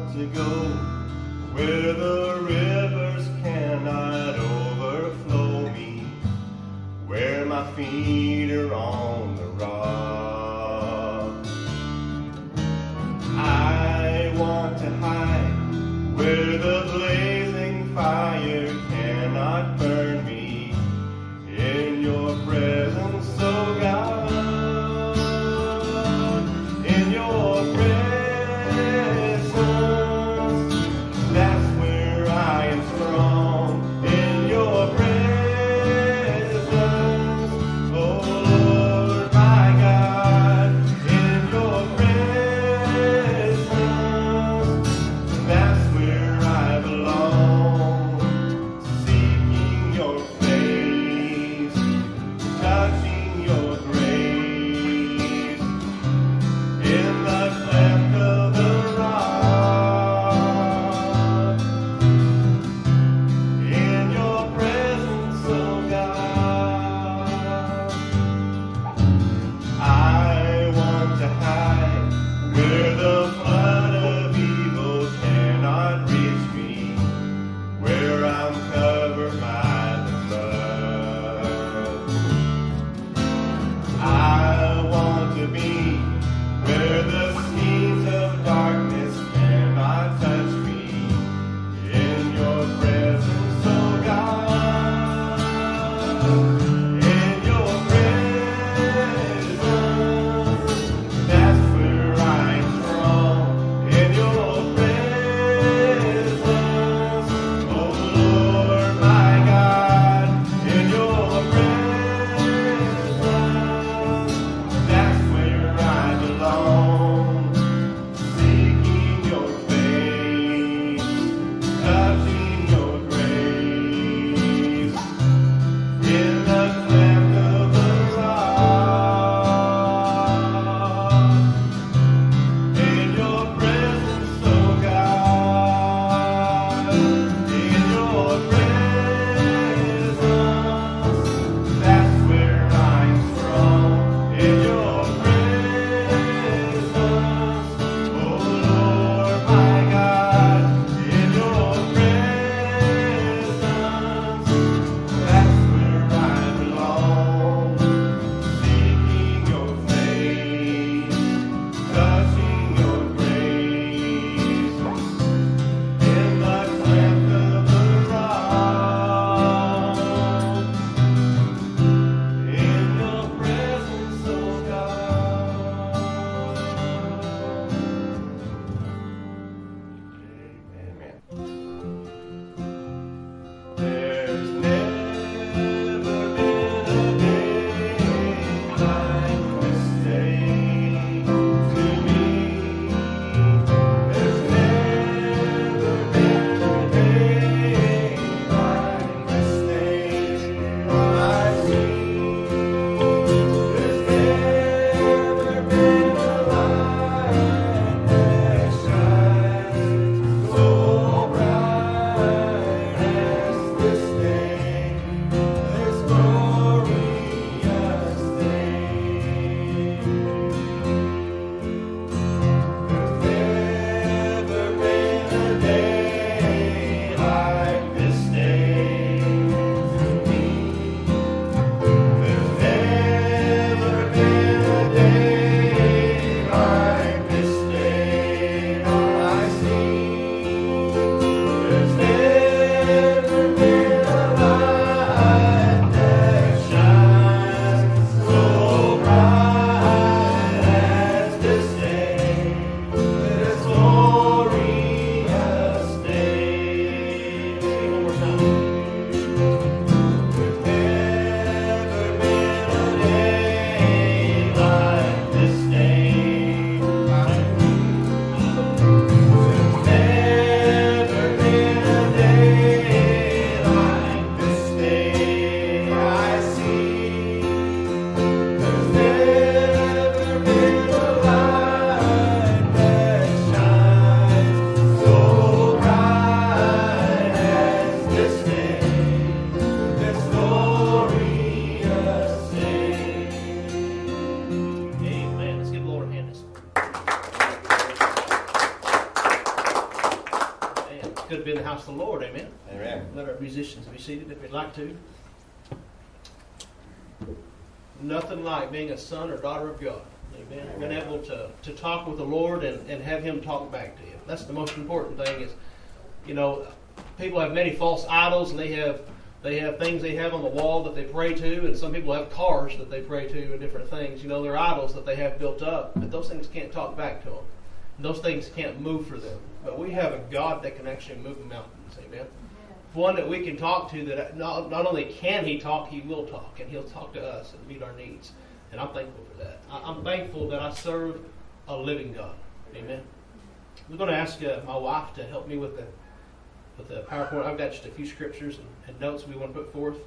want to go where the rivers cannot overflow me, where my feet are on the rock. I want to hide where the blazing fire cannot burn me, in your presence, oh God. In your presence, that's where I am strong. In your presence, oh Lord my God. In your presence, that's where I belong. Seeking your face, touching your grace, in the cleft of the rock. In your presence, oh God. I want to hide where the flood of evil cannot reach me, where I'm covered by the blood. I want to be where the good to be in the house of the Lord. Amen. Amen. Let our musicians be seated if they'd like to. Nothing like being a son or daughter of God. Amen. Being able to talk with the Lord and have Him talk back to you. That's the most important thing. Is, you know, people have many false idols, and they have things they have on the wall that they pray to, and some people have cars that they pray to and different things. You know, they're idols that they have built up, but those things can't talk back to them. Those things can't move for them. But we have a God that can actually move mountains. Amen. One that we can talk to, that not only can He talk, He will talk, and He'll talk to us and meet our needs. And I'm thankful for that. I'm thankful that I serve a living God. Amen. We're going to ask my wife to help me with the PowerPoint. I've got just a few scriptures and notes we want to put forth.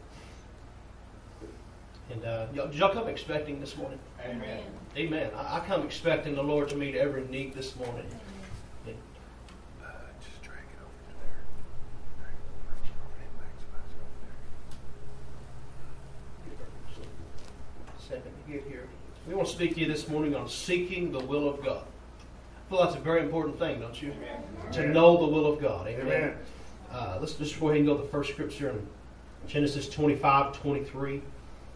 And did y'all come expecting this morning? Amen. Amen. I come expecting the Lord to meet every need this morning. And Just drag it over to there. Drag it over and second to get here. We want to speak to you this morning on seeking the will of God. I feel that's a very important thing, don't you? Amen. To know the will of God. Amen. Amen. Let's just go ahead and go to the first scripture in Genesis 25:23. It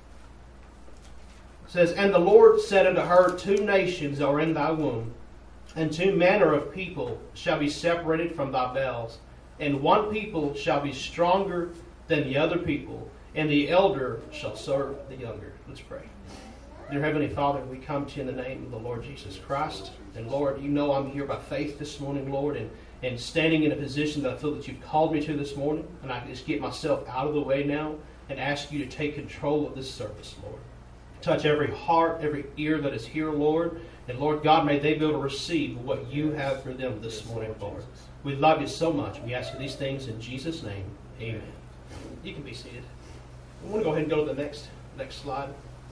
says, "And the Lord said unto her, 2 nations are in thy womb, and 2 manner of people shall be separated from thy bowels, and one people shall be stronger than the other people, and the elder shall serve the younger." Let's pray. Dear Heavenly Father, we come to you in the name of the Lord Jesus Christ. And Lord, you know I'm here by faith this morning, Lord, and standing in a position that I feel that you've called me to this morning. And I just get myself out of the way now and ask you to take control of this service, Lord. Touch every heart, every ear that is here, Lord. And Lord God, may they be able to receive what you have for them this morning, Lord. We love you so much. We ask you these things in Jesus' name. Amen. You can be seated. I want to go ahead and go to the next slide.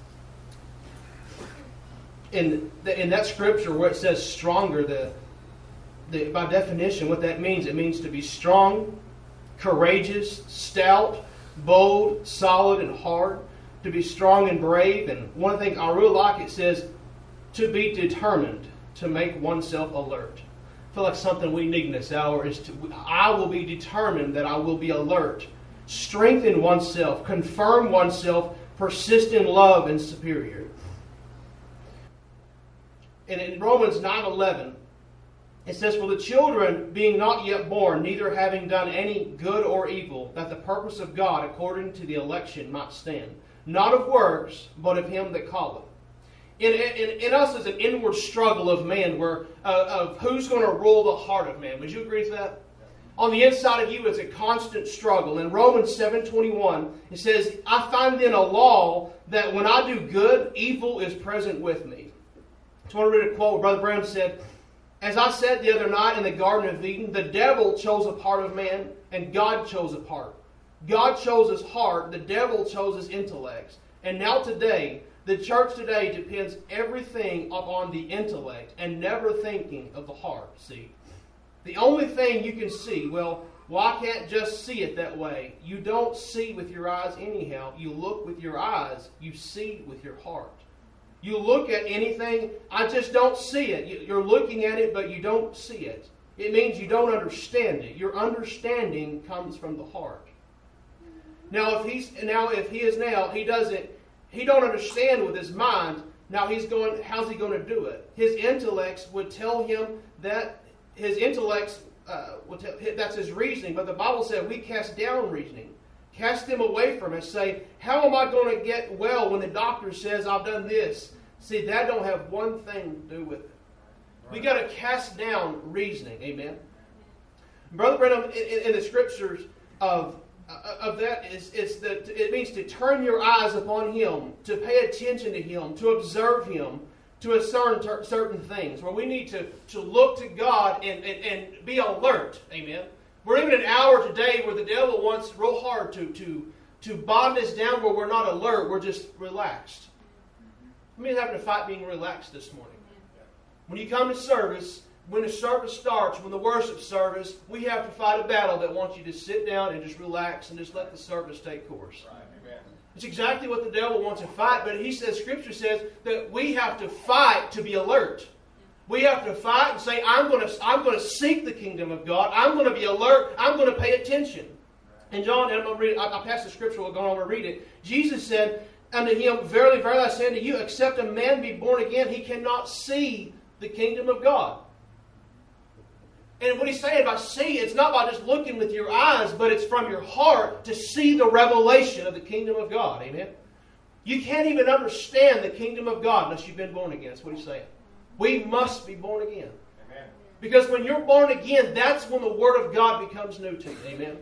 In that scripture where it says stronger, by definition, what that means, it means to be strong, courageous, stout, bold, solid, and hard. To be strong and brave. And one thing I really like, it says to be determined, to make oneself alert. I feel like something we need in this hour is I will be determined that I will be alert. Strengthen oneself, confirm oneself, persist in love and superior. And in Romans 9:11, it says, "For the children being not yet born, neither having done any good or evil, that the purpose of God according to the election might stand. Not of works, but of him that calleth." In us is an inward struggle of man, of who's going to rule the heart of man. Would you agree with that? On the inside of you is a constant struggle. In Romans 7:21, it says, "I find then a law that when I do good, evil is present with me." I want to read a quote where Brother Brown said, "As I said the other night in the Garden of Eden, the devil chose a part of man, and God chose a part. God chose his heart, the devil chose his intellect. And now today, the church today depends everything upon the intellect and never thinking of the heart." See, the only thing you can see, well, I can't just see it that way. You don't see with your eyes anyhow. You look with your eyes. You see with your heart. You look at anything, I just don't see it. You're looking at it, but you don't see it. It means you don't understand it. Your understanding comes from the heart. Now, if he don't understand with his mind. Now how's he going to do it? His intellects would tell him that his intellects that's his reasoning. But the Bible said we cast down reasoning. Cast them away from us. Say, how am I going to get well when the doctor says I've done this? See, that don't have one thing to do with it. Right. We got to cast down reasoning. Amen. Brother Branham, in the scriptures of that is that it means to turn your eyes upon Him, to pay attention to Him, to observe Him, to discern certain things. Where we need to look to God and be alert. Amen. We're in an hour today where the devil wants real hard to bond us down where we're not alert, we're just relaxed. How many having to fight being relaxed this morning? When you come to service, when the service starts, when the worship service, we have to fight a battle that wants you to sit down and just relax and just let the service take course. Right. Amen. It's exactly what the devil wants to fight, but Scripture says that we have to fight to be alert. We have to fight and say, I'm going to seek the kingdom of God. I'm going to be alert. I'm going to pay attention. And John, and I'm going to read, I passed the scripture, we'll go on and read it. Jesus said unto him, Verily, verily, I say unto you, except a man be born again, he cannot see the kingdom of God. And what he's saying by see, it's not by just looking with your eyes, but it's from your heart to see the revelation of the kingdom of God. Amen? You can't even understand the kingdom of God unless you've been born again. That's what he's saying. We must be born again. Amen. Because when you're born again, that's when the Word of God becomes new to you. Amen?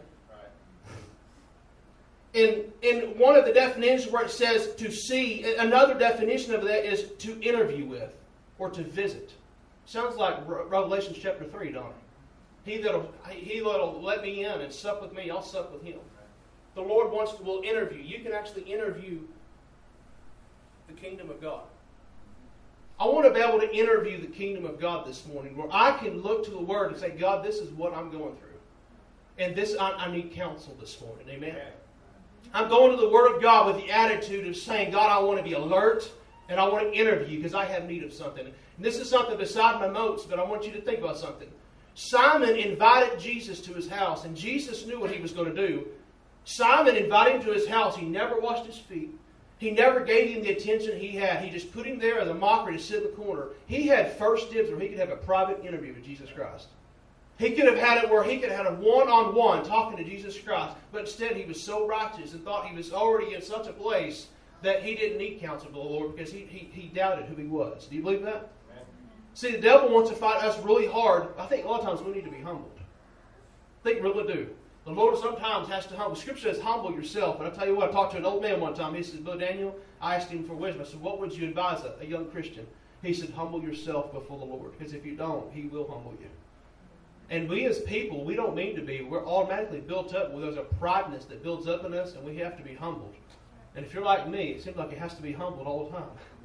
Right. In one of the definitions where it says to see, another definition of that is to interview with or to visit. Sounds like Revelation chapter 3, don't it? He that'll let me in and sup with me, I'll sup with him. The Lord will interview. You can actually interview the kingdom of God. I want to be able to interview the kingdom of God this morning, where I can look to the Word and say, God, this is what I'm going through. And this, I need counsel this morning. Amen? I'm going to the Word of God with the attitude of saying, God, I want to be alert, and I want to interview because I have need of something. And this is something beside my notes, but I want you to think about something. Simon invited Jesus to his house, and Jesus knew what he was going to do. Simon invited him to his house. He never washed his feet. He never gave him the attention he had. He just put him there as a mockery to sit in the corner. He had first dibs where he could have a private interview with Jesus Christ. He could have had it where he could have had a one-on-one talking to Jesus Christ. But instead he was so righteous and thought he was already in such a place that he didn't need counsel of the Lord because he doubted who he was. Do you believe that? See, the devil wants to fight us really hard. I think a lot of times we need to be humbled. I think we really do. The Lord sometimes has to humble. Scripture says, humble yourself. And I tell you what, I talked to an old man one time. He says, Brother Daniel, I asked him for wisdom. I said, what would you advise a young Christian? He said, humble yourself before the Lord. Because if you don't, He will humble you. And we as people, we don't mean to be. We're automatically built up. Well, there's a prideness that builds up in us, and we have to be humbled. And if you're like me, it seems like it has to be humbled all the time.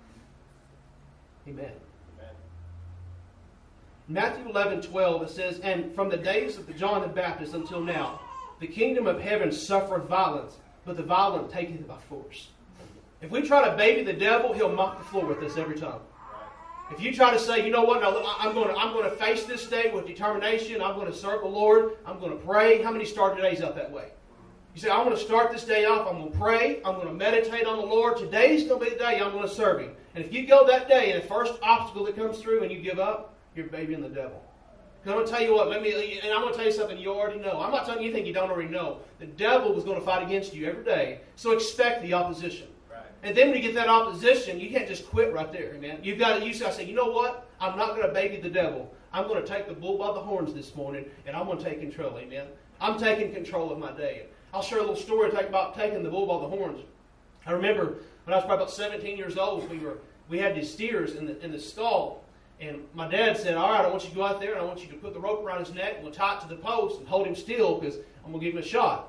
Amen. Matthew 11:12, it says, And from the days of John the Baptist until now, the kingdom of heaven suffereth violence, but the violent taketh it by force. If we try to baby the devil, he'll mop the floor with us every time. If you try to say, you know what, no, I'm going to face this day with determination, I'm going to serve the Lord, I'm going to pray. How many start their days out that way? You say, I'm going to start this day off, I'm going to pray, I'm going to meditate on the Lord. Today's going to be the day I'm going to serve Him. And if you go that day and the first obstacle that comes through and you give up, you're babying the devil. I'm going to tell you what, and I'm going to tell you something you already know. I'm not telling you anything you don't already know. The devil was going to fight against you every day, so expect the opposition. Right. And then when you get that opposition, you can't just quit right there, man. You've got to say, you know what? I'm not going to baby the devil. I'm going to take the bull by the horns this morning, and I'm going to take control, amen? I'm taking control of my day. I'll share a little story about taking the bull by the horns. I remember when I was probably about 17 years old, we had these steers in the stall. And my dad said, all right, I want you to go out there and I want you to put the rope around his neck and we'll tie it to the post and hold him still because I'm going to give him a shot.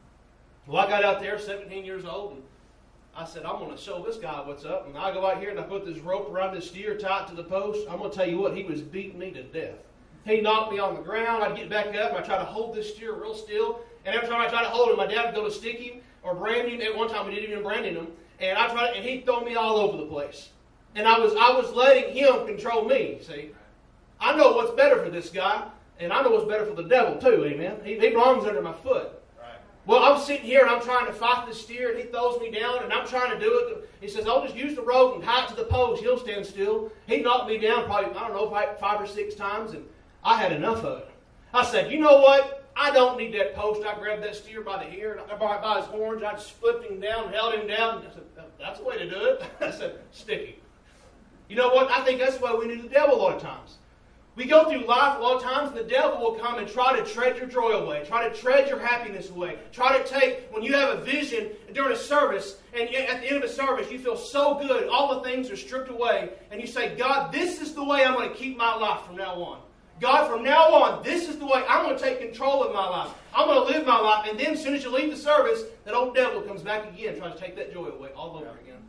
Well, I got out there, 17 years old, and I said, I'm going to show this guy what's up. And I go out here and I put this rope around this steer, tie it to the post. I'm going to tell you what, he was beating me to death. He knocked me on the ground. I'd get back up and I'd try to hold this steer real still. And every time I tried to hold him, my dad would go to stick him or brand him. At one time we didn't even brand him. And he'd throw me all over the place. And I was letting him control me, see. I know what's better for this guy, and I know what's better for the devil too, amen. He belongs under my foot. Right. Well, I'm sitting here and I'm trying to fight this steer, and he throws me down, and I'm trying to do it. He says, I'll just use the rope and tie it to the post. He'll stand still. He knocked me down probably, 5 or 6 times, and I had enough of it. I said, you know what? I don't need that post. I grabbed that steer by the ear, by his horns. I just flipped him down, held him down. I said, that's the way to do it. I said, stick him. You know what? I think that's the way we do the devil a lot of times. We go through life a lot of times and the devil will come and try to tread your joy away, try to tread your happiness away, try to take, when you have a vision during a service and at the end of a service you feel so good, all the things are stripped away and you say, God, this is the way I'm going to keep my life from now on. God, from now on, this is the way I'm going to take control of my life. I'm going to live my life. And then as soon as you leave the service, that old devil comes back again trying to take that joy away all over again.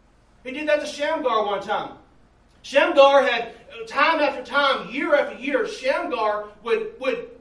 He did that to Shamgar one time. Shamgar had, time after time, year after year, Shamgar would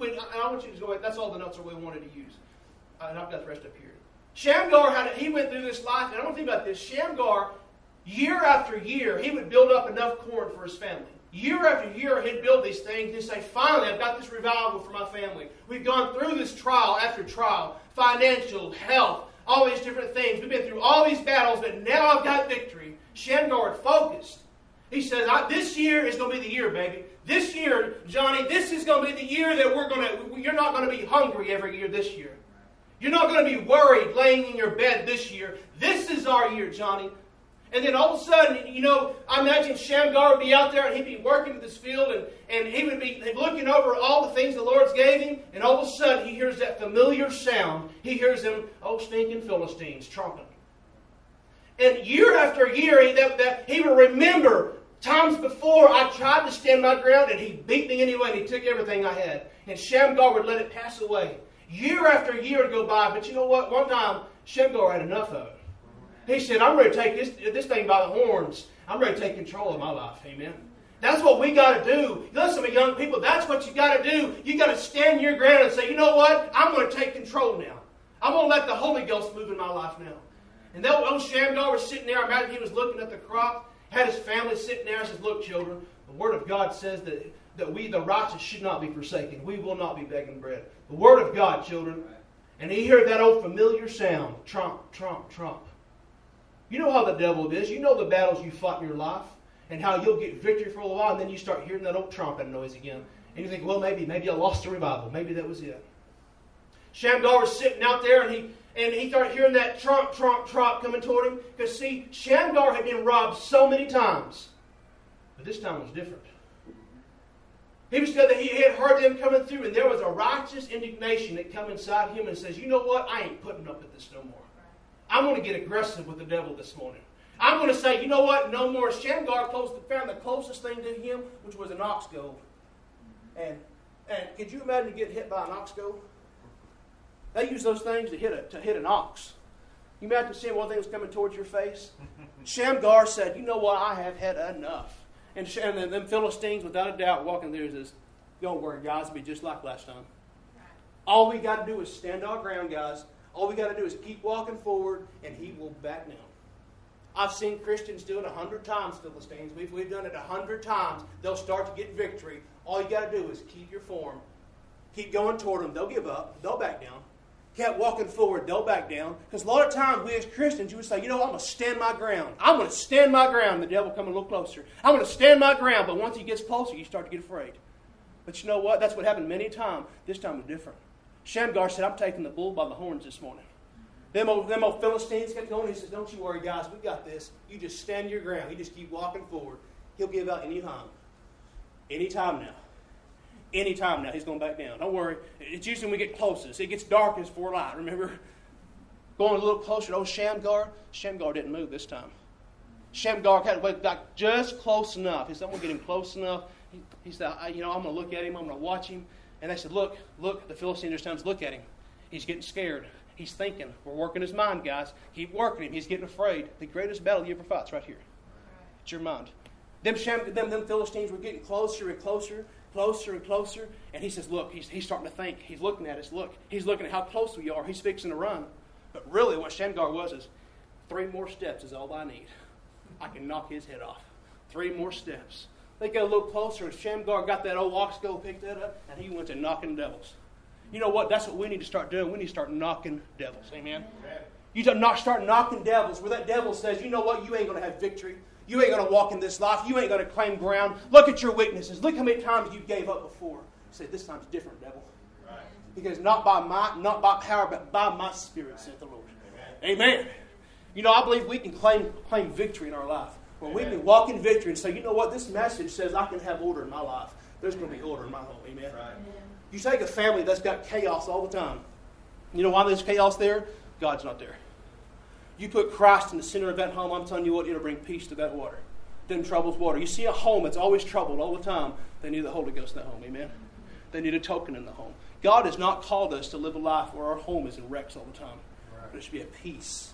I want you to go ahead, that's all the notes I really wanted to use. And I've got the rest up here. Shamgar, he went through this life, and I want to think about this. Shamgar, year after year, he would build up enough corn for his family. Year after year, he'd build these things and say, finally, I've got this revival for my family. We've gone through this trial after trial, financial, health, all these different things. We've been through all these battles, but now I've got victory. Shamgar focused. He says, this year is going to be the year, baby. This year, Johnny, this is going to be the year that you're not going to be hungry every year this year. You're not going to be worried laying in your bed this year. This is our year, Johnny. And then all of a sudden, I imagine Shamgar would be out there and he'd be working in this field and he would be looking over all the things the Lord's gave him. And all of a sudden, he hears that familiar sound. He hears them, stinking Philistines, tromping. And year after year, he would remember times before I tried to stand my ground and he beat me anyway and he took everything I had. And Shamgar would let it pass away. Year after year would go by. But you know what? One time, Shamgar had enough of it. He said, I'm ready to take this thing by the horns. I'm ready to take control of my life. Amen. That's what we got to do. Listen to me, young people. That's what you got to do. You got to stand your ground and say, you know what? I'm going to take control now. I'm going to let the Holy Ghost move in my life now. And that old Shamgar was sitting there. Imagine he was looking at the crop. Had his family sitting there and says, look, children, the Word of God says that we, the righteous, should not be forsaken. We will not be begging bread. The Word of God, children. And he heard that old familiar sound. Trump, trump, trump. You know how the devil is. You know the battles you fought in your life and how you'll get victory for a little while and then you start hearing that old trumpet noise again. And you think, well, maybe I lost the revival. Maybe that was it. Shamgar was sitting out there and he started hearing that trump, trump, trump coming toward him. Because see, Shamgar had been robbed so many times. But this time was different. He had heard them coming through and there was a righteous indignation that come inside him and says, you know what? I ain't putting up with this no more. I'm going to get aggressive with the devil this morning. I'm going to say, you know what? No more. Shamgar found the closest thing to him, which was an ox goad. And could you imagine getting hit by an ox goad? They use those things to hit an ox. You imagine seeing one thing was coming towards your face? Shamgar said, you know what? I have had enough. And them Philistines, without a doubt, walking there says, don't worry, guys. It'll be just like last time. All we got to do is stand our ground, guys. All we got to do is keep walking forward, and he will back down. I've seen Christians do it 100 times, Philistines. We've done it 100 times. They'll start to get victory. All you got to do is keep your form. Keep going toward them. They'll give up. They'll back down. Kept walking forward. They'll back down. Because a lot of times, we as Christians, you would say, you know what? I'm going to stand my ground. I'm going to stand my ground. The devil come a little closer. I'm going to stand my ground. But once he gets closer, you start to get afraid. But you know what? That's what happened many times. This time was different. Shamgar said, I'm taking the bull by the horns this morning. Them old Philistines kept going. He said, don't you worry, guys. We got this. You just stand your ground. You just keep walking forward. He'll give out any time. Any time now. Any time now. He's going back down. Don't worry. It's usually when we get closest. It gets darkest before light. Remember? Going a little closer to old Shamgar. Shamgar didn't move this time. Shamgar got just close enough. He said, I'm going to get him close enough. He said, I'm going to look at him. I'm going to watch him. And they said, look, the Philistines this time look at him. He's getting scared. He's thinking. We're working his mind, guys. Keep working him. He's getting afraid. The greatest battle you ever fight's right here. It's your mind. Them Philistines were getting closer and closer, closer and closer. And he says, look, he's starting to think. He's looking at us. Look, he's looking at how close we are. He's fixing to run. But really what Shamgar was is 3 more steps is all I need. I can knock his head off. 3 more steps. They got a little closer, and Shamgar got that old ox goad, picked that up, and he went to knocking devils. You know what? That's what we need to start doing. We need to start knocking devils. Amen? You start knocking devils where that devil says, you know what? You ain't going to have victory. You ain't going to walk in this life. You ain't going to claim ground. Look at your weaknesses. Look how many times you gave up before. You say, this time's different, devil. Right. Because not by might, not by power, but by my spirit, saith the Lord. Amen. You know, I believe we can claim victory in our life. Well, we can walk in victory and say, you know what, this message says I can have order in my life. There's going to be order in my home. Amen? Right. You take a family that's got chaos all the time. You know why there's chaos there? God's not there. You put Christ in the center of that home, I'm telling you what, it'll bring peace to that water. Them troubles water. You see a home that's always troubled all the time, they need the Holy Ghost in that home. Amen? They need a token in the home. God has not called us to live a life where our home is in wrecks all the time. Right. But it should be at peace.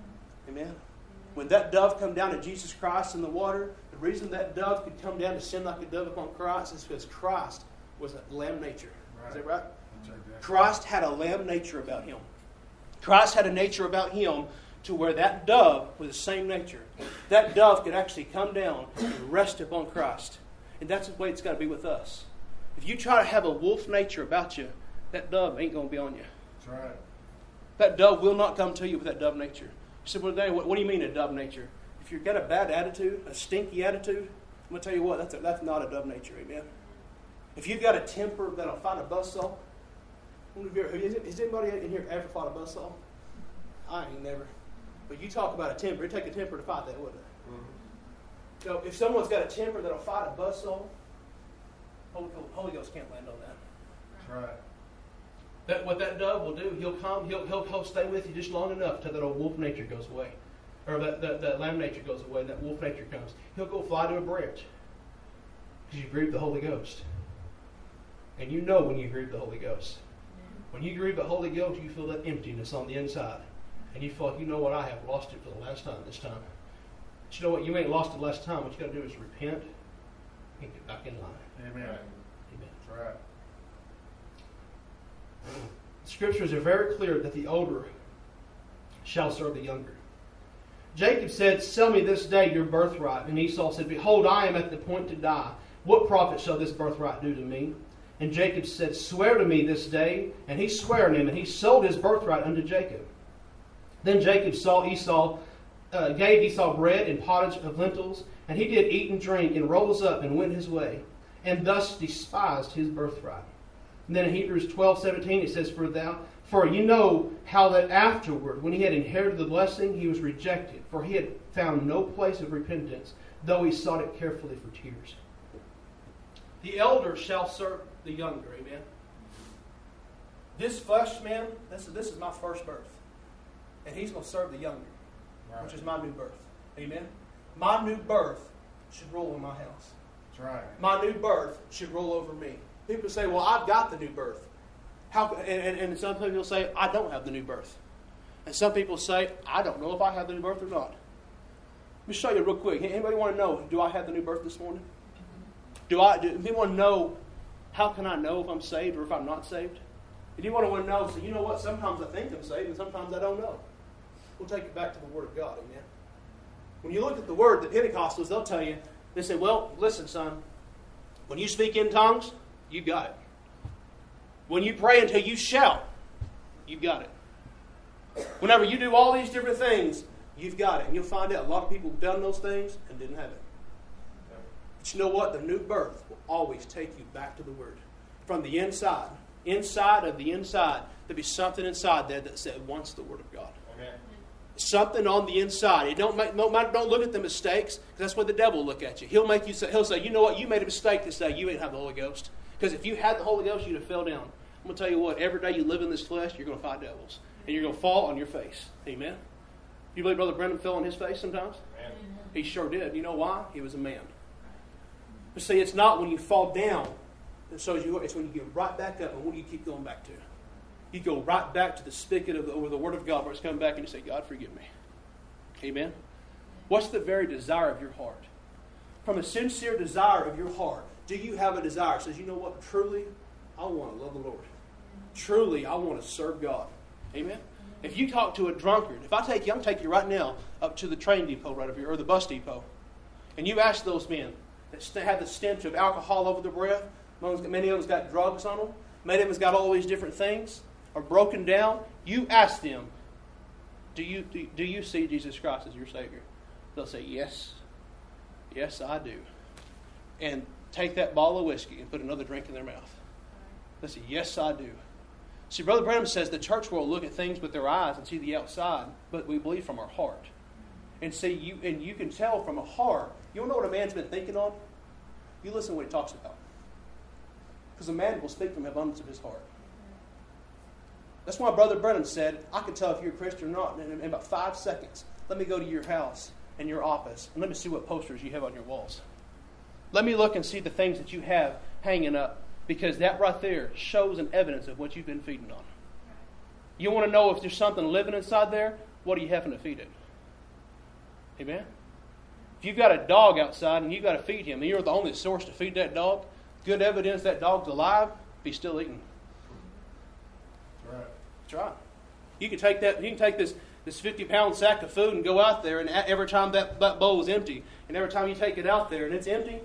Amen? When that dove come down to Jesus Christ in the water, the reason that dove could come down to sin like a dove upon Christ is because Christ was a lamb nature. Right. Is that right? That's right? Christ had a lamb nature about him. Christ had a nature about him to where that dove was the same nature. That dove could actually come down and rest upon Christ. And that's the way it's got to be with us. If you try to have a wolf nature about you, that dove ain't going to be on you. That's right. That dove will not come to you with that dove nature. You said, well, Daniel, what do you mean a dove nature? If you've got a bad attitude, a stinky attitude, I'm going to tell you what, that's not a dove nature, amen? If you've got a temper that'll fight a buzzsaw, has anybody in here ever fought a buzzsaw? I ain't never. But you talk about a temper, it'd take a temper to fight that, wouldn't it? Mm-hmm. So if someone's got a temper that'll fight a buzzsaw, Holy Ghost can't land on that. That's right. What that dove will do, he'll stay with you just long enough till that old wolf nature goes away. Or that lamb nature goes away, that wolf nature comes. He'll go fly to a branch. Because you grieve the Holy Ghost. And you know when you grieve the Holy Ghost. When you grieve the Holy Ghost, you feel that emptiness on the inside. And you feel like, you know what, I have lost it for the last time this time. But you know what, you ain't lost it last time. What you got to do is repent and get back in line. Amen. Amen. That's right. The scriptures are very clear that the older shall serve the younger. Jacob said, sell me this day your birthright. And Esau said, behold, I am at the point to die. What profit shall this birthright do to me? And Jacob said, swear to me this day. And he sware to him, and he sold his birthright unto Jacob. Then Jacob gave Esau bread and pottage of lentils, and he did eat and drink, and rose up and went his way, and thus despised his birthright. And then in Hebrews 12:17 it says, For you know how that afterward, when he had inherited the blessing, he was rejected, for he had found no place of repentance, though he sought it carefully for tears. The elder shall serve the younger, amen. This flesh man, this is my first birth. And he's going to serve the younger, right, which is my new birth. Amen. My new birth should rule in my house. That's right. My new birth should rule over me. People say, well, I've got the new birth. And some people say, I don't have the new birth. And some people say, I don't know if I have the new birth or not. Let me show you real quick. Anybody want to know, do I have the new birth this morning? Do anyone know, how can I know if I'm saved or if I'm not saved? If you want to know, so you know what, sometimes I think I'm saved and sometimes I don't know. We'll take it back to the Word of God, amen. When you look at the Word, the Pentecostals, they'll tell you, they say, well, listen, son, when you speak in tongues, you got it. When you pray until you shout, you've got it. Whenever you do all these different things, you've got it. And you'll find out a lot of people have done those things and didn't have it. But you know what? The new birth will always take you back to the Word. From the inside of the inside, there'll be something inside there that said, wants the Word of God. Amen. Something on the inside. Don't look at the mistakes, because that's where the devil will look at you. He'll say, you know what? You made a mistake this day. You ain't have the Holy Ghost. Because if you had the Holy Ghost, you'd have fell down. I'm going to tell you what, every day you live in this flesh, you're going to fight devils. And you're going to fall on your face. Amen? You believe Brother Brendan fell on his face sometimes? Amen. He sure did. You know why? He was a man. But see, it's not when you fall down. It's when you get right back up. And what do you keep going back to? You go right back to the spigot of the Word of God where it's coming back and you say, God, forgive me. Amen? What's the very desire of your heart? From a sincere desire of your heart, do you have a desire that says, you know what, truly, I want to love the Lord. Truly, I want to serve God. Amen? If you talk to a drunkard, if I'm going to take you right now up to the train depot right over here, or the bus depot, and you ask those men that have the stench of alcohol over their breath, many of them's got drugs on them, many of them's got all these different things, are broken down, you ask them, do you see Jesus Christ as your Savior? They'll say, yes. Yes, I do. And take that bottle of whiskey and put another drink in their mouth. They say, yes, I do. See, Brother Branham says the church world look at things with their eyes and see the outside, but we believe from our heart. And see, you can tell from a heart. You don't know what a man's been thinking on? You listen to what he talks about. Because a man will speak from the abundance of his heart. That's why Brother Branham said, I can tell if you're a Christian or not in about 5 seconds. Let me go to your house and your office, and let me see what posters you have on your walls. Let me look and see the things that you have hanging up, because that right there shows an evidence of what you've been feeding on. You want to know if there's something living inside there, what are you having to feed it? Amen? If you've got a dog outside and you've got to feed him, and you're the only source to feed that dog, good evidence that dog's alive, be still eating. Right. That's right. You can take this 50-pound sack of food and go out there, and every time that bowl is empty, and every time you take it out there and it's empty,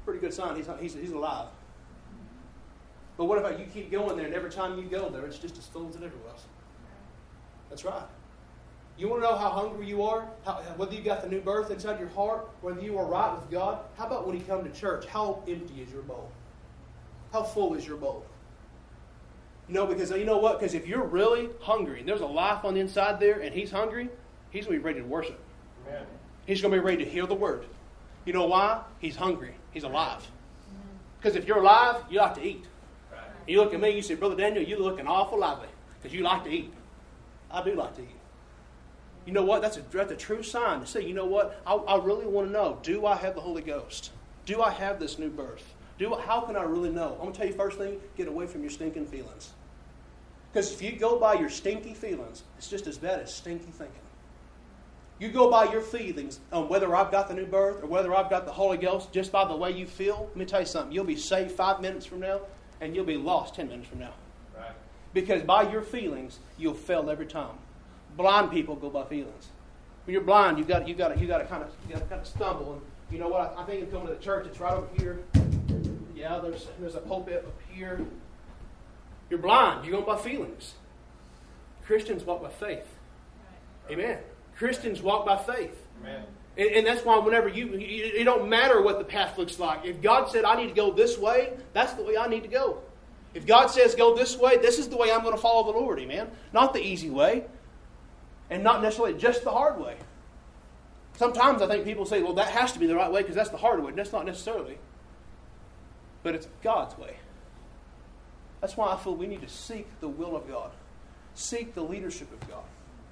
Pretty good sign. He's alive. But what about you keep going there, and every time you go there, it's just as full as it ever was? That's right. You want to know how hungry you are? Whether you got the new birth inside your heart, whether you are right with God? How about when you come to church, how empty is your bowl? How full is your bowl? Because you know what? Because if you're really hungry, and there's a life on the inside there, and he's hungry, he's going to be ready to worship. Amen. He's going to be ready to hear the word. You know why? He's hungry. He's alive. Because if you're alive, you like to eat. Right. You look at me, you say, Brother Daniel, you're looking awful lively. Because you like to eat. I do like to eat. You know what? That's a true sign to say, you know what? I really want to know, do I have the Holy Ghost? Do I have this new birth? How can I really know? I'm going to tell you first thing, get away from your stinking feelings. Because if you go by your stinky feelings, it's just as bad as stinky thinking. You go by your feelings on whether I've got the new birth or whether I've got the Holy Ghost just by the way you feel. Let me tell you something. You'll be saved 5 minutes from now, and you'll be lost 10 minutes from now. Right. Because by your feelings, you'll fail every time. Blind people go by feelings. When you're blind, you got to kind of stumble. And you know what? I think of coming to the church. It's right over here. Yeah, there's a pulpit up here. You're blind. You're going by feelings. Christians walk by faith. Amen. Christians walk by faith. Amen. And that's why whenever it don't matter what the path looks like. If God said I need to go this way, that's the way I need to go. If God says go this way, this is the way I'm going to follow the Lord. Amen. Not the easy way. And not necessarily just the hard way. Sometimes I think people say, well, that has to be the right way because that's the hard way. That's not necessarily. But it's God's way. That's why I feel we need to seek the will of God. Seek the leadership of God.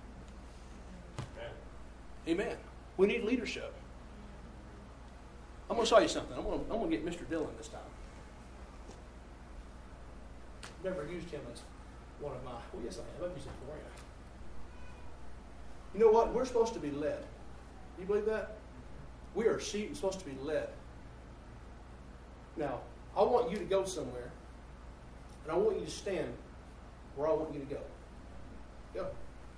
Amen. We need leadership. I'm going to show you something. I'm going to get Mr. Dillon this time. I've never used him as one of my... Well, yes, I have. I've used him for you. You know what? We're supposed to be led. You believe that? We are sheep and supposed to be led. Now, I want you to go somewhere, and I want you to stand where I want you to go. Go.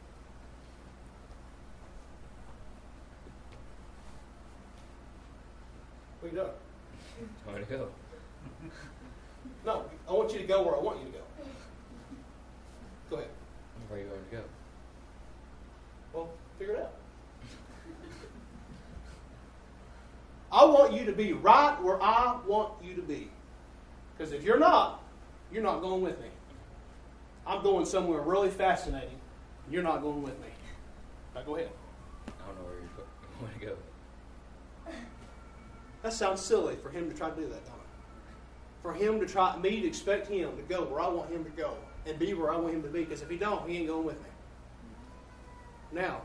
What are you doing? I want to go. No, I want you to go where I want you to go. Go ahead. Where are you going to go? Well, figure it out. I want you to be right where I want you to be. Because if you're not going with me. I'm going somewhere really fascinating, and you're not going with me. Now go ahead. I don't know where you want to go. That sounds silly for him to try to do that, don't it? For him to try, me to expect him to go where I want him to go and be where I want him to be. Because if he don't, he ain't going with me. Now,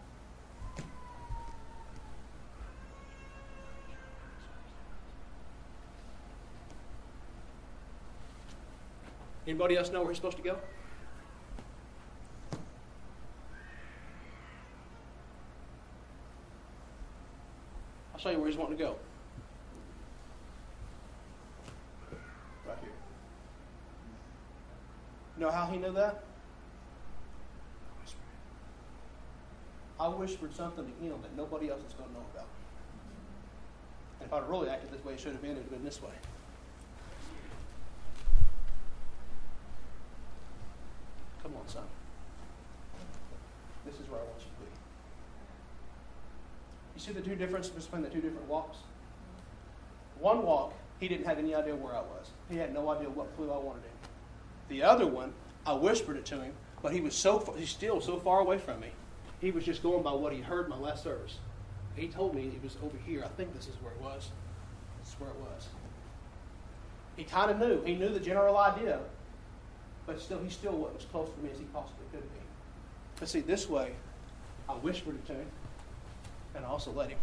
anybody else know where he's supposed to go? I'll show you where he's wanting to go. Right here. You know how he knew that? I whispered something to him that nobody else is going to know about. And if I'd really acted this way, it should have been this way. Come on, son. This is where I want you to be. You see the two differences between the two different walks? One walk, he didn't have any idea where I was. He had no idea what clue I wanted him. The other one, I whispered it to him, but he's still so far away from me. He was just going by what he heard in my last service. He told me it was over here. I think this is where it was. This is where it was. He kind of knew. He knew the general idea, but he still wasn't as close to me as he possibly could be. But see, this way, I whispered it to him, and I also let him.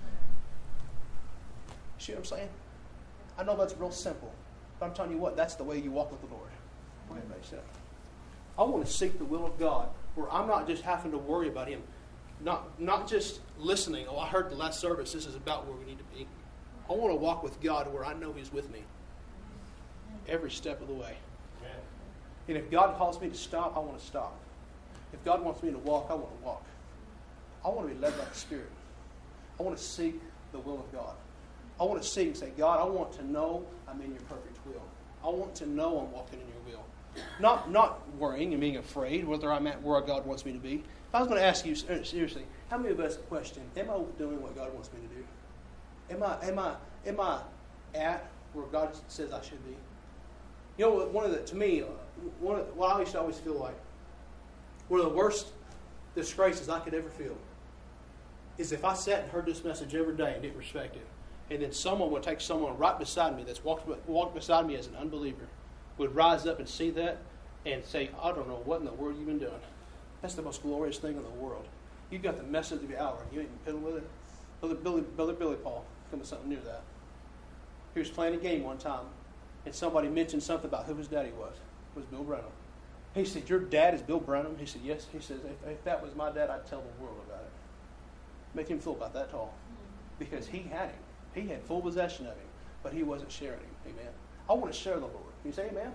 See what I'm saying? I know that's real simple, but I'm telling you what, that's the way you walk with the Lord. Go ahead, buddy, sit down. I want to seek the will of God, where I'm not just having to worry about Him, not just listening. Oh, I heard the last service. This is about where we need to be. I want to walk with God where I know He's with me every step of the way. Amen. And if God calls me to stop, I want to stop. If God wants me to walk, I want to walk. I want to be led by the Spirit. I want to seek the will of God. I want to seek and say, God, I want to know I'm in your perfect will. I want to know I'm walking in your will. Not worrying and being afraid whether I'm at where God wants me to be. If I was going to ask you seriously, how many of us question, am I doing what God wants me to do? Am I at where God says I should be? You know, what I used to always feel like, one of the worst disgraces I could ever feel is if I sat and heard this message every day and didn't respect it, and then someone would take someone right beside me that's walked beside me as an unbeliever, would rise up and see that and say, I don't know what in the world you've been doing. That's the most glorious thing in the world. You've got the message of the hour and you ain't been fiddling with it. Brother Billy Paul, come to something near that. He was playing a game one time and somebody mentioned something about who his daddy was. It was Bill Branham. He said, your dad is Bill Branham? He said, yes. He says, if that was my dad, I'd tell the world about it. Make him feel about that tall. Because he had him. He had full possession of him, but he wasn't sharing him. Amen. I want to share the Lord. Can you say amen?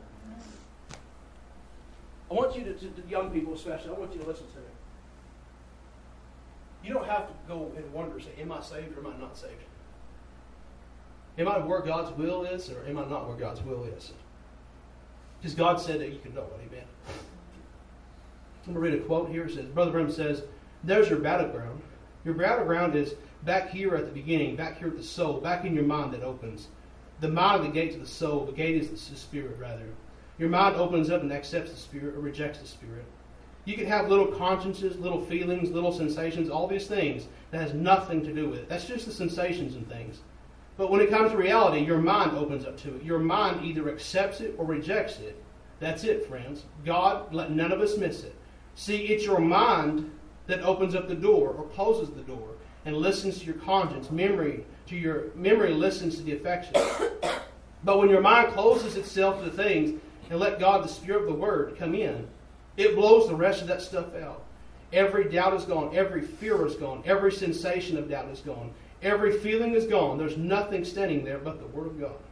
I want you to young people especially, I want you to listen to me. You don't have to go and wonder, say, am I saved or am I not saved? Am I where God's will is or am I not where God's will is? Because God said that you can know it. Amen. I'm going to read a quote here. It says, Brother Branham says, there's your battleground. Your battleground is back here at the beginning, back here at the soul, back in your mind that opens. The mind, the gate to the soul. The gate is the spirit, rather. Your mind opens up and accepts the spirit or rejects the spirit. You can have little consciences, little feelings, little sensations, all these things that has nothing to do with it. That's just the sensations and things. But when it comes to reality, your mind opens up to it. Your mind either accepts it or rejects it. That's it, friends. God, let none of us miss it. See, it's your mind that opens up the door or closes the door and listens to your conscience. Memory listens to the affection. But when your mind closes itself to the things and let God, the Spirit of the Word, come in, it blows the rest of that stuff out. Every doubt is gone. Every fear is gone. Every sensation of doubt is gone. Every feeling is gone. There's nothing standing there but the Word of God.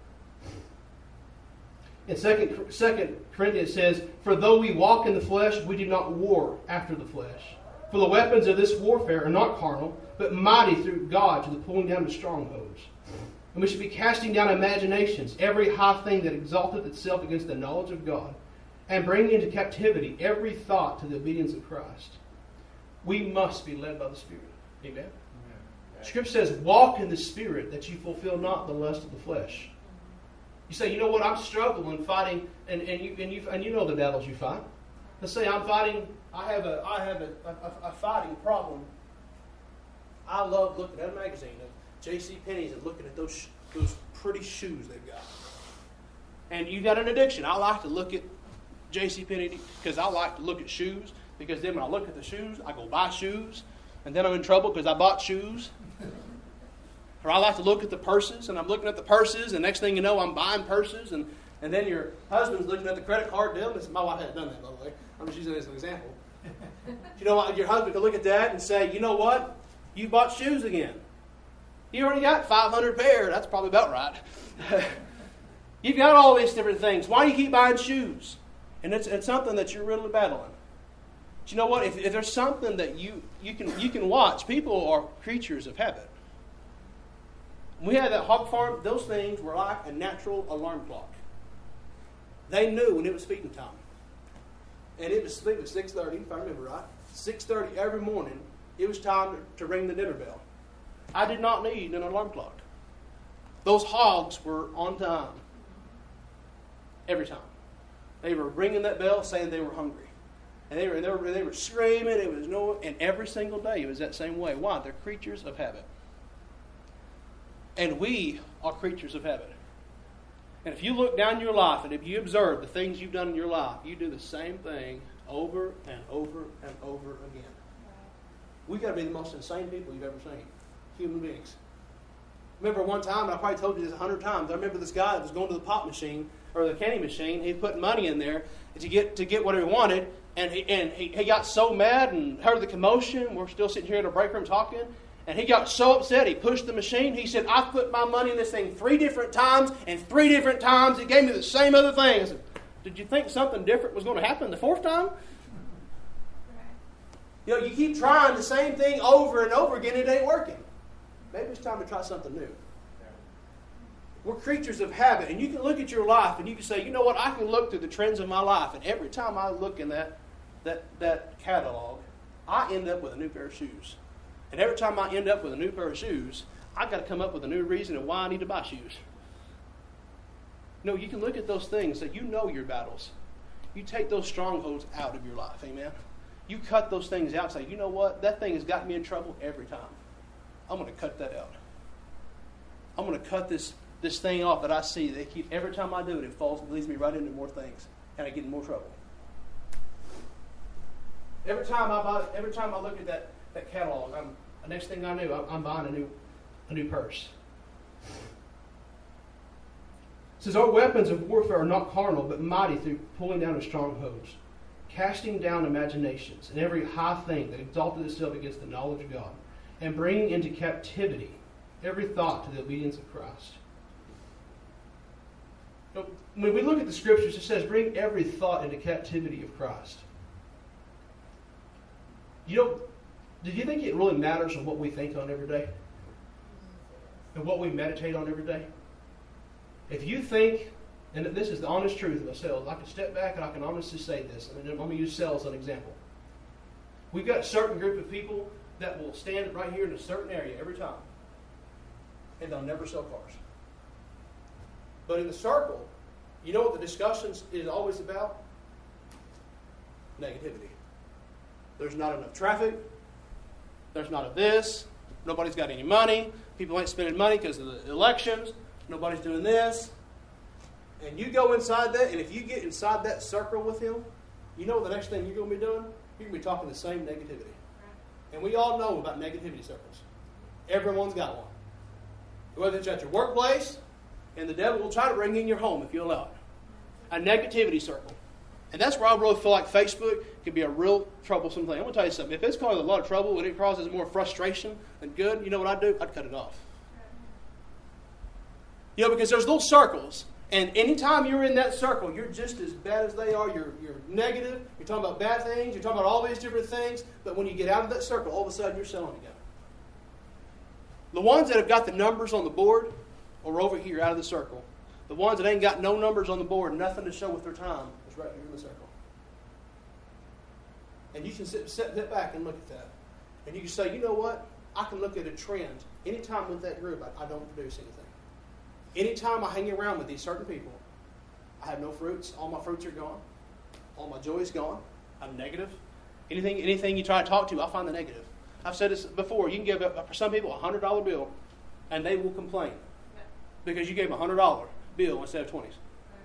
In 2 Corinthians it says, for though we walk in the flesh, we do not war after the flesh. For the weapons of this warfare are not carnal, but mighty through God to the pulling down of strongholds. And we should be casting down imaginations, every high thing that exalteth itself against the knowledge of God, and bringing into captivity every thought to the obedience of Christ. We must be led by the Spirit. Amen? Scripture says, walk in the Spirit that you fulfill not the lust of the flesh. You say, you know what, I'm struggling fighting, and you know the battles you fight. Let's say I'm fighting, I have a fighting problem. I love looking at a magazine of JCPenney's and looking at those pretty shoes they've got. And you've got an addiction. I like to look at JCPenney because I like to look at shoes, because then when I look at the shoes, I go buy shoes, and then I'm in trouble because I bought shoes. Or I like to look at the purses, and I'm looking at the purses, and next thing you know, I'm buying purses, and then your husband's looking at the credit card bill. My wife hasn't done that, by the way. I'm just using it as an example. You know what? Your husband could look at that and say, you know what? You bought shoes again. You already got 500 pair. That's probably about right. You've got all these different things. Why do you keep buying shoes? And it's something that you're really battling. But you know what? If there's something that you can watch, people are creatures of habit. When we had that hog farm, those things were like a natural alarm clock. They knew when it was feeding time. And it was 6:30, if I remember right. 6:30 every morning, it was time to ring the dinner bell. I did not need an alarm clock. Those hogs were on time. Every time. They were ringing that bell saying they were hungry. And they were screaming. It was and every single day it was that same way. Why? They're creatures of habit. And we are creatures of habit. And if you look down your life and if you observe the things you've done in your life, you do the same thing over and over and over again. We've got to be the most insane people you've ever seen. Human beings. Remember one time, and I probably told you this 100 times, I remember this guy that was going to the pop machine, or the candy machine. He put money in there to get what he wanted, and he got so mad and heard the commotion. We're still sitting here in the break room talking. And he got so upset, he pushed the machine. He said, I've put my money in this thing 3 different times, and 3 different times it gave me the same other thing. I said, did you think something different was going to happen the 4th time? You know, you keep trying the same thing over and over again, it ain't working. Maybe it's time to try something new. We're creatures of habit. And you can look at your life and you can say, you know what, I can look through the trends of my life. And every time I look in that catalog, I end up with a new pair of shoes. And every time I end up with a new pair of shoes, I've got to come up with a new reason of why I need to buy shoes. No, you can look at those things that you know your battles. You take those strongholds out of your life. Amen. You cut those things out and say, you know what? That thing has got me in trouble every time. I'm going to cut that out. I'm going to cut this thing off that I see. Every time I do it, it leads me right into more things. And I get in more trouble. Every time I look at that catalog, the next thing I knew, I'm buying a new purse. It says, our weapons of warfare are not carnal, but mighty through pulling down of strongholds, casting down imaginations, and every high thing that exalted itself against the knowledge of God, and bringing into captivity every thought to the obedience of Christ. Now, when we look at the Scriptures, it says, bring every thought into captivity of Christ. Did you think it really matters on what we think on every day? And what we meditate on every day? If you think, and this is the honest truth of ourselves, I can step back and I can honestly say this, and I'm going to use sales as an example. We've got a certain group of people that will stand right here in a certain area every time, and they'll never sell cars. But in the circle, you know what the discussion is always about? Negativity. There's not enough traffic. There's not a this. Nobody's got any money. People ain't spending money because of the elections. Nobody's doing this. And you go inside that, and if you get inside that circle with him, you know the next thing you're going to be doing? You're going to be talking the same negativity. And we all know about negativity circles. Everyone's got one. Whether it's at your workplace, and the devil will try to bring in your home if you allow it. A negativity circle. And that's where I really feel like Facebook can be a real troublesome thing. I'm going to tell you something. If it's causing a lot of trouble and it causes more frustration than good, you know what I'd do? I'd cut it off. You know, because there's little circles. And anytime you're in that circle, you're just as bad as they are. You're negative. You're talking about bad things. You're talking about all these different things. But when you get out of that circle, all of a sudden you're selling again. The ones that have got the numbers on the board are over here out of the circle. The ones that ain't got no numbers on the board, nothing to show with their time, is right here in the circle. And you can sit back and look at that. And you can say, you know what? I can look at a trend. Anytime with that group, I don't produce anything. Anytime I hang around with these certain people, I have no fruits. All my fruits are gone. All my joy is gone. I'm negative. Anything you try to talk to, I find the negative. I've said this before. You can give some people a $100 bill, and they will complain because you gave them a $100 bill instead of 20s.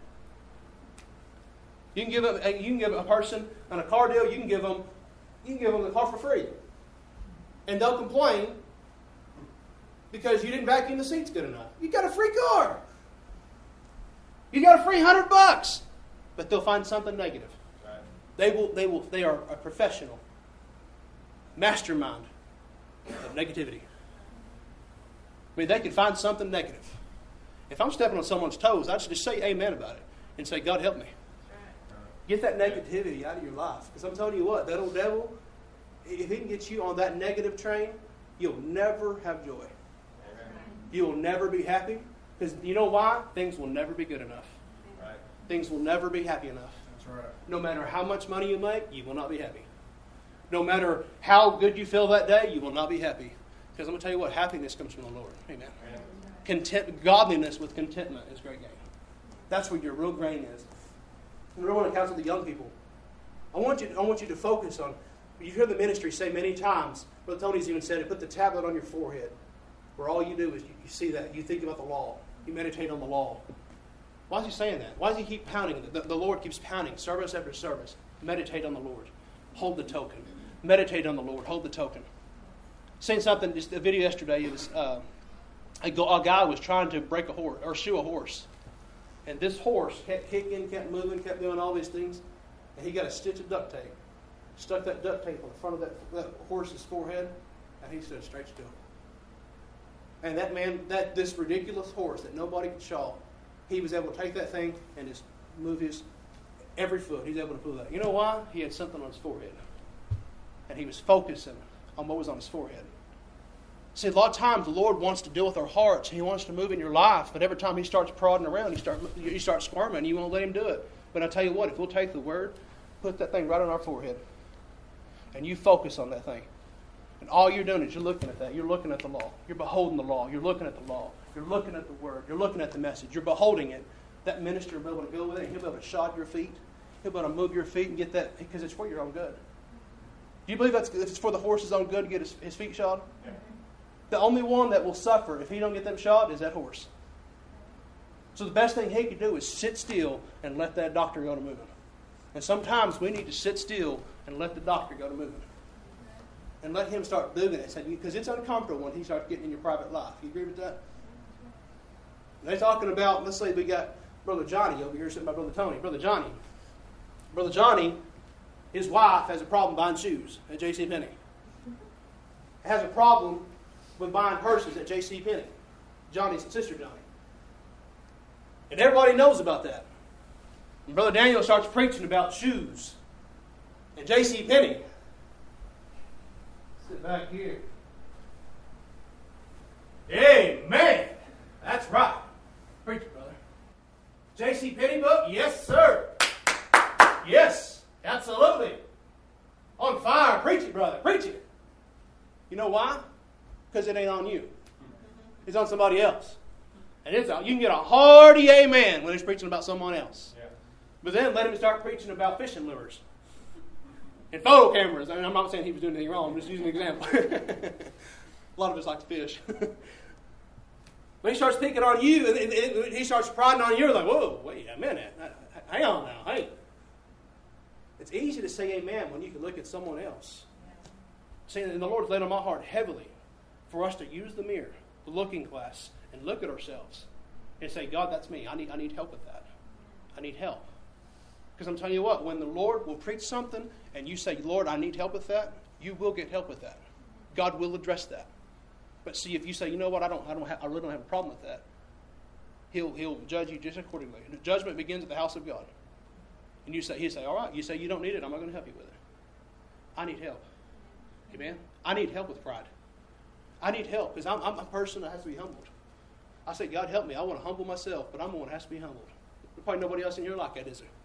You can give a person on a car deal. You can give them the car for free, and they'll complain because you didn't vacuum the seats good enough. You got a free car. You got a free $100, but they'll find something negative. Right. They are a professional mastermind of negativity. I mean, they can find something negative. If I'm stepping on someone's toes, I should just say amen about it and say, God help me. Get that negativity out of your life. Because I'm telling you what, that old devil, if he can get you on that negative train, you'll never have joy. You'll never be happy. Because you know why? Things will never be good enough. Right. Things will never be happy enough. That's right. No matter how much money you make, you will not be happy. No matter how good you feel that day, you will not be happy. Because I'm going to tell you what, happiness comes from the Lord. Amen. Godliness with contentment is great gain. That's where your real gain is. And I want to counsel the young people. I want you to focus on, you hear the ministry say many times, Brother Tony's even said it, put the tablet on your forehead, where all you do is you see that, you think about the law, you meditate on the law. Why is he saying that? Why does he keep pounding it? The Lord keeps pounding, service after service. Meditate on the Lord. Hold the token. Meditate on the Lord. Hold the token. Seen something, just a video yesterday, it was a guy was trying to break a horse, or shoe a horse. And this horse kept kicking, kept moving, kept doing all these things. And he got a stitch of duct tape. Stuck that duct tape on the front of that horse's forehead, and he stood straight still. And that man, this ridiculous horse that nobody could shaw, he was able to take that thing and just move his every foot. He's able to pull that. You know why? He had something on his forehead. And he was focusing on what was on his forehead. See, a lot of times the Lord wants to deal with our hearts. He wants to move in your life. But every time He starts prodding around, you start squirming. And you won't let Him do it. But I tell you what, if we'll take the Word, put that thing right on our forehead, and you focus on that thing. And all you're doing is you're looking at that. You're looking at the law. You're beholding the law. You're looking at the law. You're looking at the Word. You're looking at the message. You're beholding it. That minister will be able to go with it. He'll be able to shod your feet. He'll be able to move your feet and get that, because it's for your own good. Do you believe it's for the horse's own good to get his feet shod? Yeah. The only one that will suffer if he don't get them shod is that horse. So the best thing he can do is sit still and let that doctor go to moving. And sometimes we need to sit still and let the doctor go to moving. And let him start moving it. Because it's uncomfortable when he starts getting in your private life. You agree with that? And they're talking about, let's say we got Brother Johnny over here sitting by Brother Tony. Brother Johnny, his wife has a problem buying shoes at JCPenney. Has a problem with buying purses at JCPenney. Johnny's sister Johnny. And everybody knows about that. And Brother Daniel starts preaching about shoes at JCPenney. Sit back here. Amen. That's right. Preach it, brother. JCPenney book? Yes, sir. Yes, absolutely. On fire. Preach it, brother. Preach it. You know why? Because it ain't on you. It's on somebody else. And you can get a hearty amen when he's preaching about someone else. Yeah. But then let him start preaching about fishing lures and photo cameras. I mean, I'm not saying he was doing anything wrong. I'm just using an example. A lot of us like to fish. When he starts picking on you, and he starts prodding on you, like, whoa, wait a minute. Hang on now. Hey. It's easy to say amen when you can look at someone else. See, and the Lord's laid on my heart heavily for us to use the mirror, the looking glass, and look at ourselves and say, God, that's me. I need help with that. I need help. Because I'm telling you what, when the Lord will preach something and you say, Lord, I need help with that, you will get help with that. God will address that. But see, if you say, you know what, I really don't have a problem with that, He'll judge you just accordingly. The judgment begins at the house of God. And He'll say, all right, you say you don't need it, I'm not going to help you with it. I need help. Amen? I need help with pride. I need help because I'm a person that has to be humbled. I say, God, help me. I want to humble myself, but I'm the one that has to be humbled. There's probably nobody else in here like that, is there?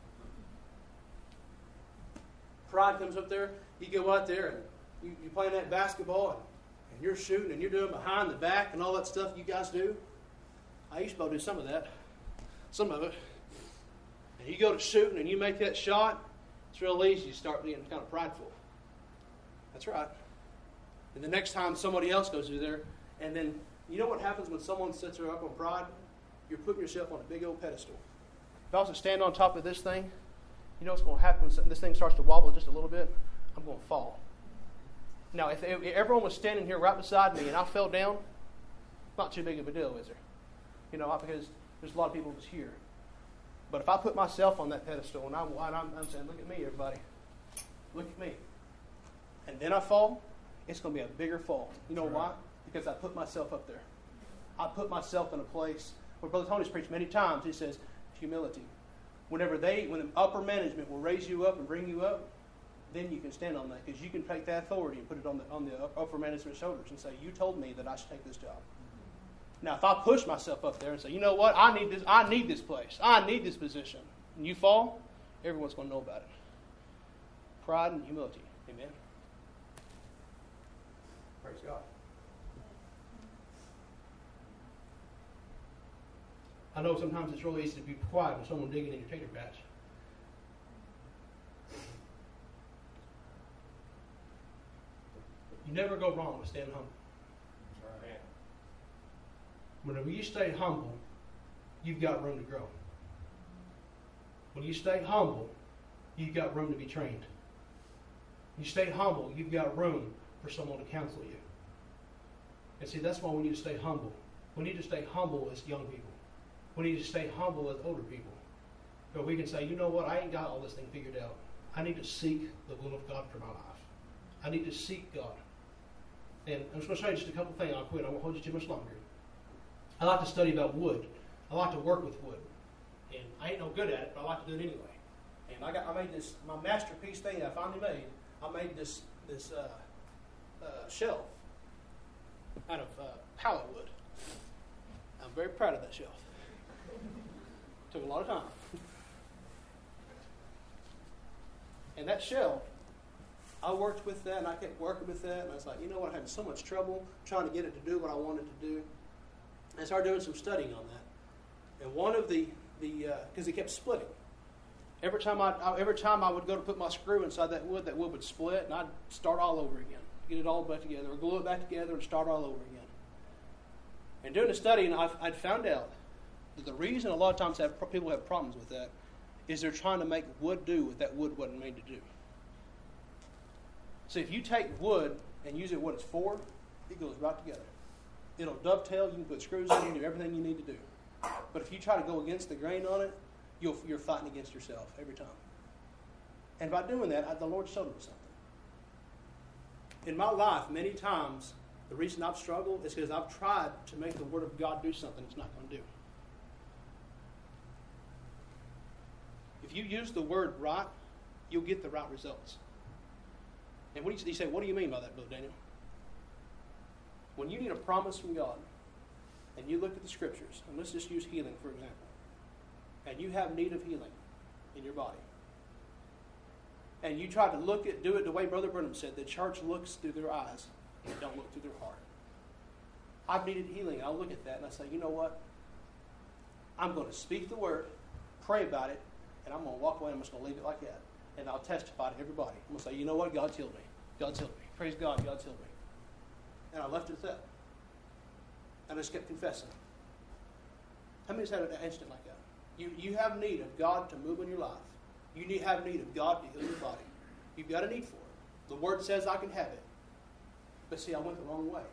Pride comes up there. You go out there and you're playing that basketball and you're shooting and you're doing behind the back and all that stuff you guys do. I used to do some of that. Some of it. And you go to shooting and you make that shot, it's real easy to start being kind of prideful. That's right. And the next time somebody else goes through there, and then you know what happens when someone sets her up on pride? You're putting yourself on a big old pedestal. If I was to stand on top of this thing, you know what's going to happen when this thing starts to wobble just a little bit? I'm going to fall. Now, if everyone was standing here right beside me and I fell down, not too big of a deal, is there? You know, because there's a lot of people just here. But if I put myself on that pedestal and I'm saying, look at me, everybody. Look at me. And then I fall, it's going to be a bigger fall. You know why? Because I put myself up there. I put myself in a place where Brother Tony's preached many times. He says, humility. When the upper management will raise you up and bring you up, then you can stand on that. Because you can take that authority and put it on the upper management's shoulders and say, you told me that I should take this job. Now, if I push myself up there and say, you know what, I need this place. I need this position. And you fall, everyone's going to know about it. Pride and humility. Amen. Praise God. I know sometimes it's really easy to be quiet when someone's digging in your tater patch. You never go wrong with staying humble. Right. Whenever you stay humble, you've got room to grow. When you stay humble, you've got room to be trained. When you stay humble, you've got room for someone to counsel you. And see, that's why we need to stay humble. We need to stay humble as young people. We need to stay humble as older people. But we can say, you know what, I ain't got all this thing figured out. I need to seek the will of God for my life. I need to seek God. And I'm just going to show you just a couple things. I'll quit. I won't hold you too much longer. I like to study about wood. I like to work with wood. And I ain't no good at it, but I like to do it anyway. And I made this, my masterpiece thing that I finally made. I made this shelf. out of pallet wood. I'm very proud of that shelf. Took a lot of time. And that shelf, I worked with that, and I kept working with that, and I was like, you know what, I had so much trouble trying to get it to do what I wanted to do. And I started doing some studying on that. And one of the because it kept splitting. Every time I would go to put my screw inside that wood would split, and I'd start all over again. Get it all back together, or glue it back together and start all over again. And doing the studying, I'd found out that the reason a lot of times people have problems with that is they're trying to make wood do what that wood wasn't made to do. So if you take wood and use it what it's for, it goes right together. It'll dovetail, you can put screws in, you can do everything you need to do. But if you try to go against the grain on it, you're fighting against yourself every time. And by doing that, the Lord showed me something. In my life, many times, the reason I've struggled is because I've tried to make the Word of God do something it's not going to do. If you use the word right, you'll get the right results. And when you say, what do you mean by that, Brother Daniel? When you need a promise from God, and you look at the Scriptures, and let's just use healing, for example, and you have need of healing in your body, and you try to do it the way Brother Burnham said, the church looks through their eyes, and don't look through their heart. I've needed healing. I'll look at that, and I say, you know what? I'm going to speak the word, pray about it, and I'm going to walk away, and I'm just going to leave it like that. And I'll testify to everybody. I'm going to say, you know what? God's healed me. God's healed me. Praise God, God's healed me. And I left it at that. And I just kept confessing. How many has had an instant like that? You have need of God to move in your life. You have need of God to heal your body. You've got a need for it. The Word says I can have it. But see, I went the wrong way.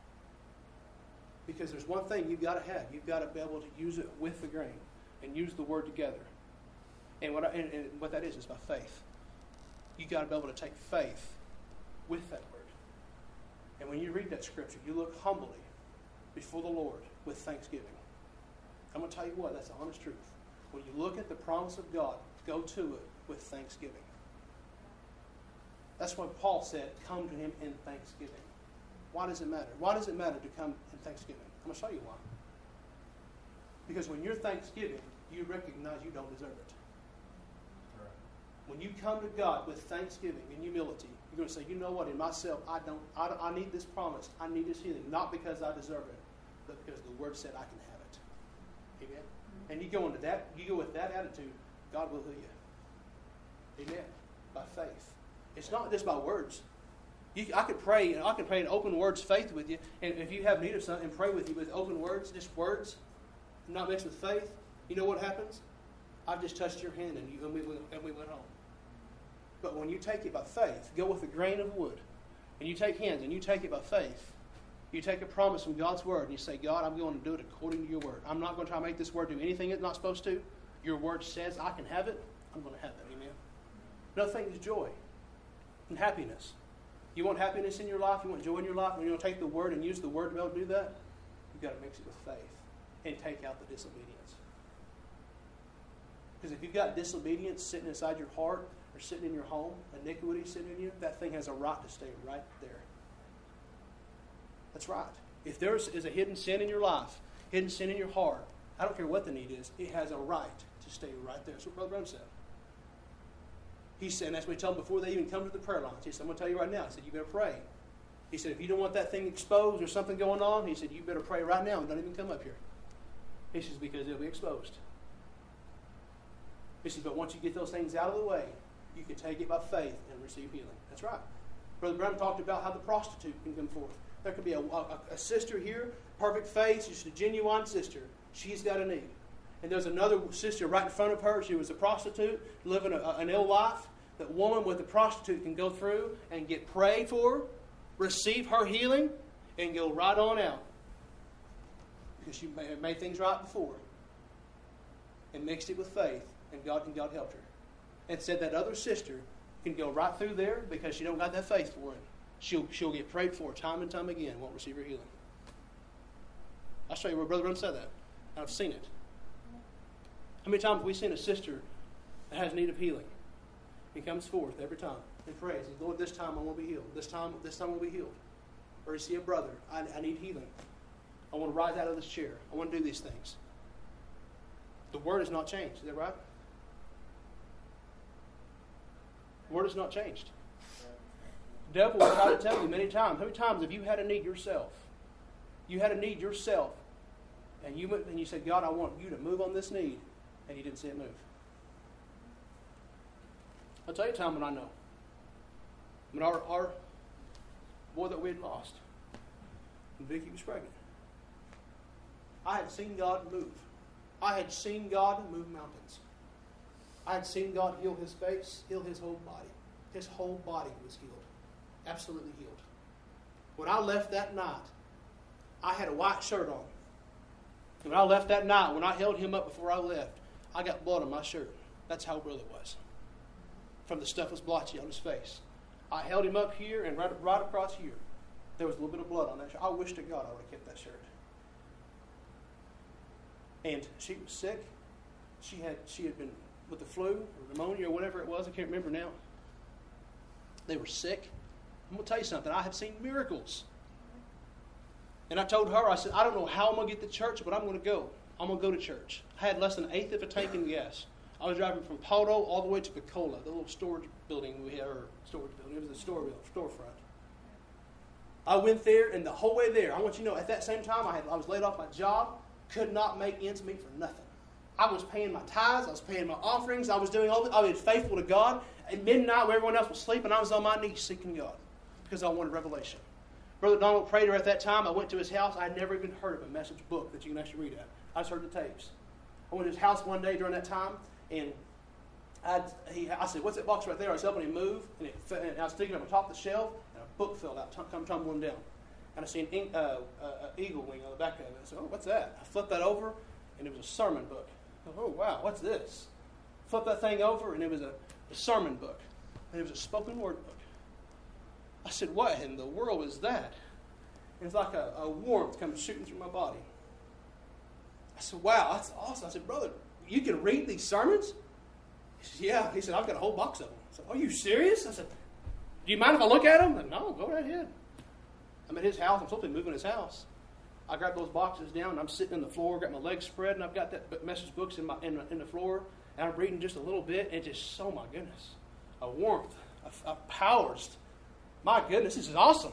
Because there's one thing you've got to have. You've got to be able to use it with the grain and use the Word together. And what that is by faith. You've got to be able to take faith with that word. And when you read that scripture, you look humbly before the Lord with thanksgiving. I'm going to tell you what, that's the honest truth. When you look at the promise of God, go to it with thanksgiving. That's why Paul said, come to him in thanksgiving. Why does it matter? Why does it matter to come in thanksgiving? I'm going to show you why. Because when you're thanksgiving, you recognize you don't deserve it. When you come to God with thanksgiving and humility, you're going to say, you know what, in myself, I need this promise. I need this healing. Not because I deserve it, but because the Word said I can have it. Amen? And you go with that attitude, God will heal you. Amen? By faith. It's not just by words. I could pray in open words faith with you, and if you have need of something, and pray with you with open words, just words, not mixed with faith, you know what happens? I've just touched your hand and we went home. But when you take it by faith, go with a grain of wood, and you take hands and you take it by faith, you take a promise from God's Word and you say, God, I'm going to do it according to your Word. I'm not going to try to make this Word do anything it's not supposed to. Your Word says I can have it. I'm going to have it. Amen. Another thing is joy and happiness. You want happiness in your life? You want joy in your life? When you want to take the Word and use the Word to be able to do that, you've got to mix it with faith and take out the disobedience. Because if you've got disobedience sitting inside your heart or sitting in your home, iniquity sitting in you, that thing has a right to stay right there. That's right. If there is a hidden sin in your life, hidden sin in your heart, I don't care what the need is, it has a right to stay right there. That's what Brother Brown said. He said, and that's what he told them before they even come to the prayer lines. He said, I'm going to tell you right now. He said, you better pray. He said, if you don't want that thing exposed or something going on, he said, you better pray right now and don't even come up here. He says, because it'll be exposed. He says, but once you get those things out of the way, you can take it by faith and receive healing. That's right. Brother Brown talked about how the prostitute can come forth. There could be a sister here, perfect faith, she's a genuine sister. She's got a need. And there's another sister right in front of her. She was a prostitute, living an ill life. That woman with the prostitute can go through and get prayed for, receive her healing, and go right on out. Because she made things right before. And mixed it with faith. And God helped her. And said that other sister can go right through there because she don't got that faith for it. She'll get prayed for time and time again and won't receive her healing. I'll show you where Brother Brown said that. I've seen it. How many times have we seen a sister that has need of healing? He comes forth every time and prays. Lord, this time I won't be healed. This time I won't be healed. or you see a brother, I need healing. I want to rise out of this chair. I want to do these things. The word has not changed. Is that right? The word has not changed. The devil will try to tell you many times. How many times have you had a need yourself? You had a need yourself, and you said, God, I want you to move on this need, and you didn't see it move. I'll tell you a time when I know. When our boy that we had lost, when Vicky was pregnant, I had seen God move. I had seen God move mountains. I had seen God heal his face, heal his whole body. His whole body was healed. Absolutely healed. When I left that night, I had a white shirt on. When I left that night, when I held him up before I left, I got blood on my shirt. That's how real it was. From the stuff was blotchy on his face. I held him up here, and right across here, there was a little bit of blood on that shirt. I wish to God I would have kept that shirt. And she was sick. She had been with the flu or pneumonia or whatever it was. I can't remember now. They were sick. I'm going to tell you something. I have seen miracles. And I told her, I said, I don't know how I'm going to get to church, but I'm going to go. I'm going to go to church. I had less than an eighth of a tank in gas. I was driving from Poto all the way to Picola, the little storage building we had, or storage building. It was a storefront. I went there, and the whole way there, I want you to know, at that same time, I was laid off my job, could not make ends meet for nothing. I was paying my tithes, I was paying my offerings, I was doing all that. I was faithful to God. At midnight, when everyone else was sleeping, I was on my knees seeking God because I wanted revelation. Brother Donald Prater at that time, I went to his house. I had never even heard of a message book that you can actually read at. I just heard the tapes. I went to his house one day during that time, and I said, what's that box right there? I was helping him move, and I was sticking it on top of the shelf, and a book fell out, come tumbling down. And I seen an eagle wing on the back of it. I said, oh, what's that? I flipped that over, and it was a sermon book. I thought, oh, wow, what's this? Flipped that thing over, and it was a sermon book. And it was a spoken word book. I said, what in the world is that? And it's like a warmth comes shooting through my body. I said, wow, that's awesome. I said, brother, you can read these sermons? He said, yeah. He said, I've got a whole box of them. I said, are you serious? I said, do you mind if I look at them? I said, no, go right ahead. I'm at his house. I'm supposed to be moving his house. I grabbed those boxes down, and I'm sitting on the floor, got my legs spread, and I've got that message books in the floor, and I'm reading just a little bit, and just, oh my goodness, a warmth, a powers. My goodness, this is awesome.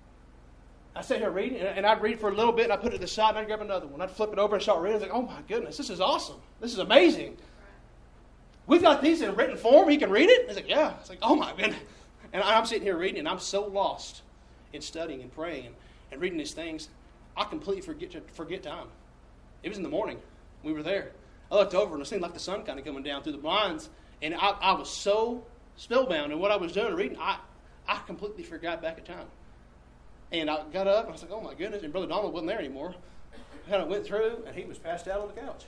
I sit here reading, and I'd read for a little bit, and I'd put it to the side, and I'd grab another one. I'd flip it over and start reading. I was like, oh my goodness, this is awesome. This is amazing. We've got these in written form. You can read it? I was like, yeah. It's like, oh my goodness. And I'm sitting here reading, and I'm so lost in studying and praying and reading these things, I completely forget time. It was in the morning. We were there. I looked over, and it seemed like the sun kind of coming down through the blinds, and I was so spellbound in what I was doing reading, I completely forgot back at time. And I got up, and I was like, oh my goodness, and Brother Donald wasn't there anymore. I kind of went through, and he was passed out on the couch.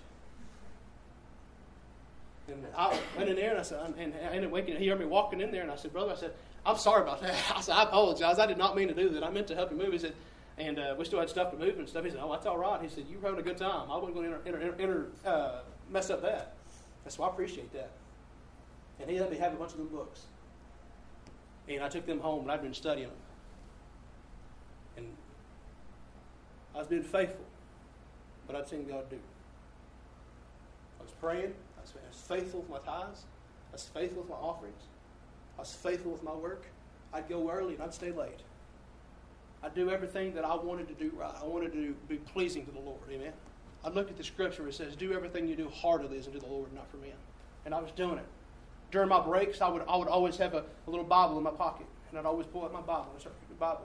And I went in there, and I said, and I ended up waking. He heard me walking in there, and I said, brother, I said, I'm sorry about that. I said, I apologize. I did not mean to do that. I meant to help you move. He said, and we still had stuff to move and stuff. He said, oh, that's all right. He said, you were having a good time. I wasn't going to mess up that. So I appreciate that. And he let me have a bunch of them books. And I took them home, and I'd been studying them. And I was being faithful, but I'd seen God do. I was praying. I was faithful with my tithes. I was faithful with my offerings. I was faithful with my work. I'd go early and I'd stay late. I'd do everything that I wanted to do right. I wanted to be pleasing to the Lord. Amen. I'd look at the scripture. It says, do everything you do heartily as unto the Lord, not for men. And I was doing it. During my breaks, I would always have a little Bible in my pocket. And I'd always pull out my Bible and start reading the Bible.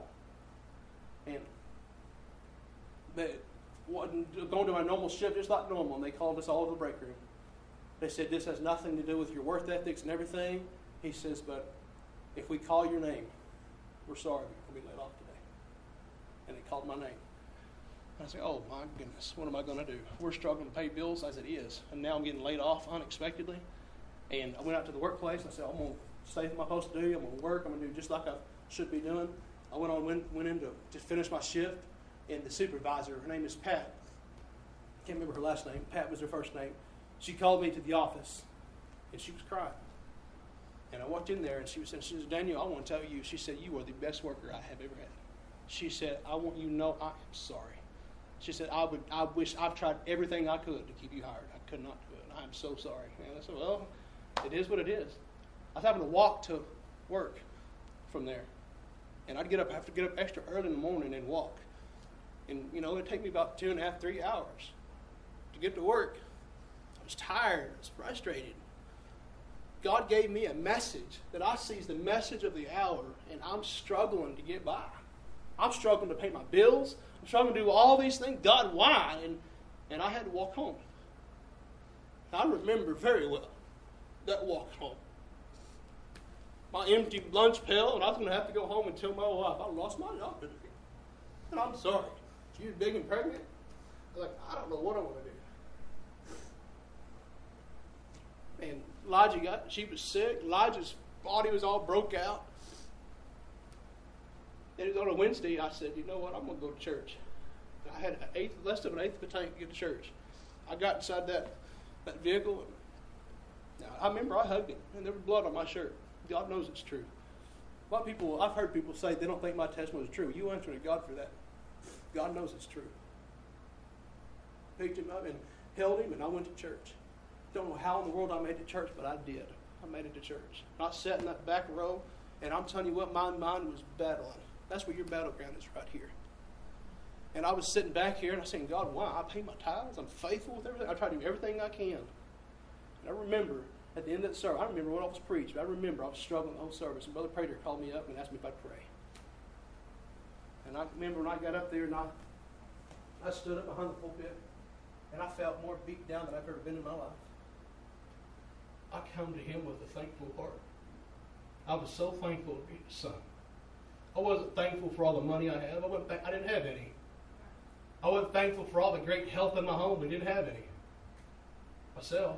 And going to my normal shift just like normal, and they called us all to the break room. They said, this has nothing to do with your work ethics and everything. He says, but if we call your name, we're sorry you're going to be laid off today. And they called my name. And I said, oh my goodness, what am I going to do? We're struggling to pay bills as it is. And now I'm getting laid off unexpectedly. And I went out to the workplace. And I said, I'm going to stay what I'm supposed to do. I'm going to work. I'm going to do just like I should be doing. I went in to finish my shift. And the supervisor, her name is Pat. I can't remember her last name. Pat was her first name. She called me to the office, and she was crying. And I walked in there, and she said, Daniel, I want to tell you, she said, you are the best worker I have ever had. She said, I want you to know I am sorry. She said, I wish I've tried everything I could to keep you hired. I could not do it. I'm so sorry. And I said, well, it is what it is. I was having to walk to work from there. And I'd have to get up extra early in the morning and walk. And, it'd take me about 2.5, 3 hours to get to work. I was tired. I was frustrated. God gave me a message that I see as the message of the hour, and I'm struggling to get by. I'm struggling to pay my bills. I'm struggling to do all these things. God, why? And I had to walk home. I remember very well that walk home. My empty lunch pail, and I was going to have to go home and tell my wife, I lost my job. And I'm sorry. She was big and pregnant. I was like, I don't know what I want to do. And Elijah she was sick. Elijah's body was all broke out. And it was on a Wednesday. I said, you know what? I'm going to go to church. I had less than an eighth of a tank to get to church. I got inside that vehicle. And I remember I hugged him, and there was blood on my shirt. God knows it's true. A lot of people, I've heard people say they don't think my testimony is true. You answer to God for that. God knows it's true. Picked him up and held him, and I went to church. Don't know how in the world I made it to church, but I did. I made it to church. I sat in that back row, and I'm telling you what, my mind was battling. That's where your battleground is, right here. And I was sitting back here, and I was saying, God, why? I pay my tithes. I'm faithful with everything. I try to do everything I can. And I remember at the end of the service, I remember when I was preached, but I remember I was struggling the whole service, and Brother Prater called me up and asked me if I'd pray. And I remember when I got up there, and I stood up behind the pulpit, and I felt more beat down than I've ever been in my life. I come to him with a thankful heart. I was so thankful to be his son. I wasn't thankful for all the money I have. I didn't have any. I wasn't thankful for all the great health in my home. We didn't have any. Myself.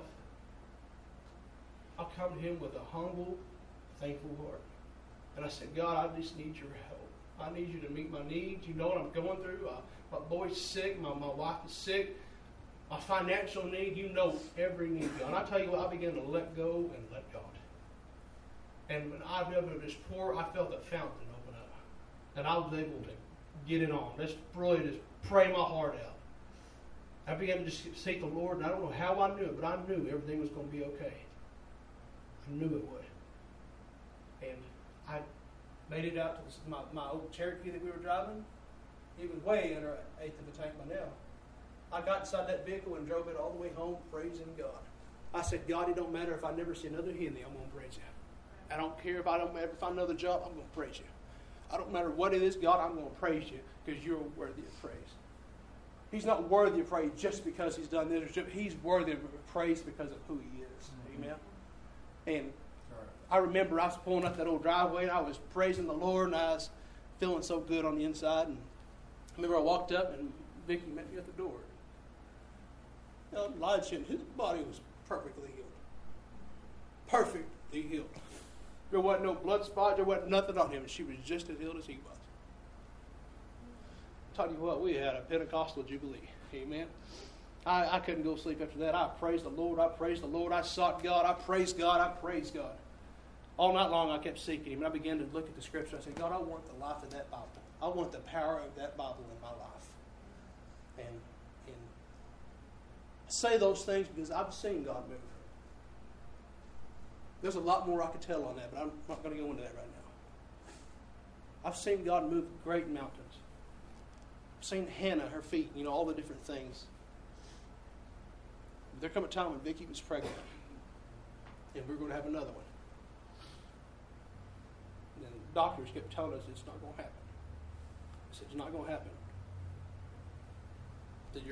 I come to him with a humble, thankful heart. And I said, God, I just need your help. I need you to meet my needs. You know what I'm going through. My boy's sick. My wife is sick. My financial need, you know every need, God. And I tell you what, I began to let go and let God. And when I was able to just pour, I felt the fountain open up. And I was able to get it on. Just really just pray my heart out. I began to just seek the Lord, and I don't know how I knew it, but I knew everything was going to be okay. I knew it would. And I made it out to my old Cherokee that we were driving. It was way under an eighth of a tank by now. I got inside that vehicle and drove it all the way home, praising God. I said, God, it don't matter if I never see another Henley, I'm going to praise you. I don't care if I don't ever find another job, I'm going to praise you. I don't matter what it is, God, I'm going to praise you because you're worthy of praise. He's not worthy of praise just because he's done this. He's worthy of praise because of who he is. Mm-hmm. Amen. And I remember I was pulling up that old driveway and I was praising the Lord and I was feeling so good on the inside. And I remember I walked up and Vicki met me at the door. Elijah, his body was perfectly healed. Perfectly healed. There wasn't no blood spot. There wasn't nothing on him. She was just as healed as he was. I'll tell you what, we had a Pentecostal jubilee. Amen. I couldn't go to sleep after that. I praised the Lord. I praised the Lord. I sought God. I praised God. I praised God. All night long I kept seeking him. And I began to look at the scripture. I said, God, I want the life of that Bible. I want the power of that Bible in my life. And I say those things because I've seen God move. There's a lot more I could tell on that, but I'm not going to go into that right now. I've seen God move great mountains. I've seen Hannah, her feet, all the different things. There come a time when Vicki was pregnant, and we were going to have another one. And then the doctors kept telling us it's not going to happen. I said, it's not going to happen. That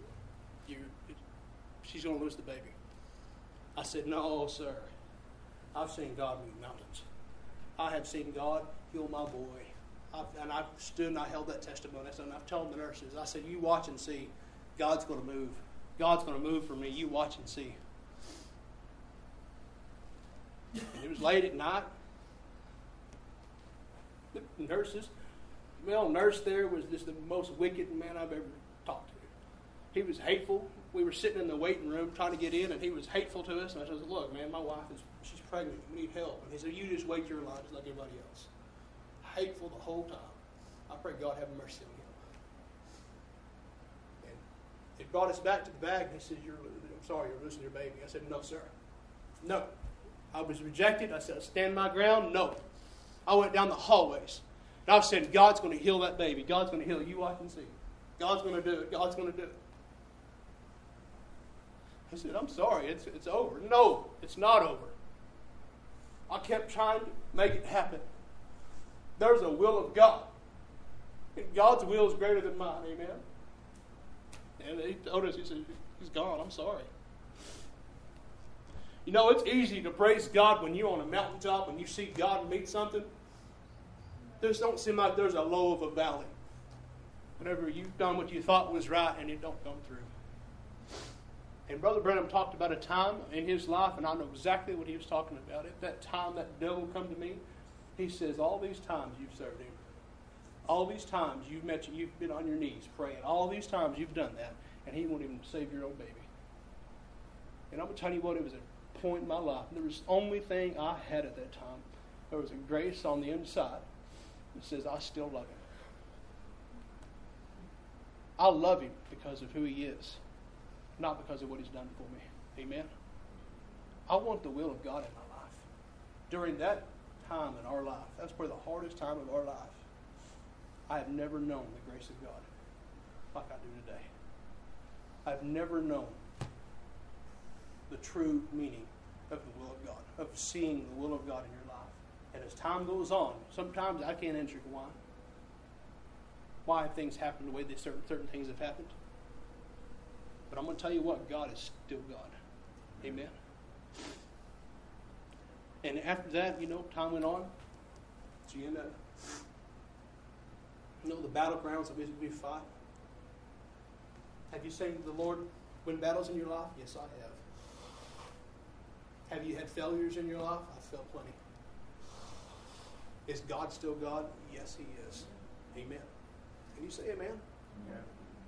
she's going to lose the baby. I said, no, sir. I've seen God move mountains. I have seen God heal my boy. And I stood and I held that testimony. And I've told the nurses, I said, you watch and see. God's going to move. God's going to move for me. You watch and see. And it was late at night. The nurses, the male nurse there was just the most wicked man I've ever talked to. He was hateful. We were sitting in the waiting room trying to get in, and he was hateful to us. And I said, look, man, my wife she's pregnant. We need help. And he said, you just wait your line just like everybody else. Hateful the whole time. I pray God have mercy on him. And it brought us back to the bag, and he said, I'm sorry, you're losing your baby. I said, no, sir. No. I was rejected. I said, I stand my ground. No. I went down the hallways. And I said, God's going to heal that baby. God's going to heal it. You watch and see. God's going to do it. God's going to do it. I said, I'm sorry. It's over. No, it's not over. I kept trying to make it happen. There's a will of God. And God's will is greater than mine. Amen. And he told us, he said, he's gone. I'm sorry. You know, it's easy to praise God when you're on a mountaintop and you see God meet something. This don't seem like there's a low of a valley. Whenever you've done what you thought was right and it don't come through. And Brother Branham talked about a time in his life, and I know exactly what he was talking about. At that time, that devil come to me, he says, all these times you've served him. All these times you've been on your knees praying. All these times you've done that, and he won't even save your own baby. And I'm going to tell you what, it was a point in my life. There was the only thing I had at that time. There was a grace on the inside that says, I still love him. I love him because of who he is, not because of what he's done for me. Amen? I want the will of God in my life. During that time in our life, that's probably the hardest time of our life, I have never known the grace of God like I do today. I've never known the true meaning of the will of God, of seeing the will of God in your life. And as time goes on, sometimes I can't answer why have things happened the way that certain things have happened. But I'm going to tell you what, God is still God. Amen. And after that, time went on. So you end up, the battlegrounds that we fight. Have you seen the Lord win battles in your life? Yes, I have. Have you had failures in your life? I've failed plenty. Is God still God? Yes, he is. Amen. Can you say amen? Yeah.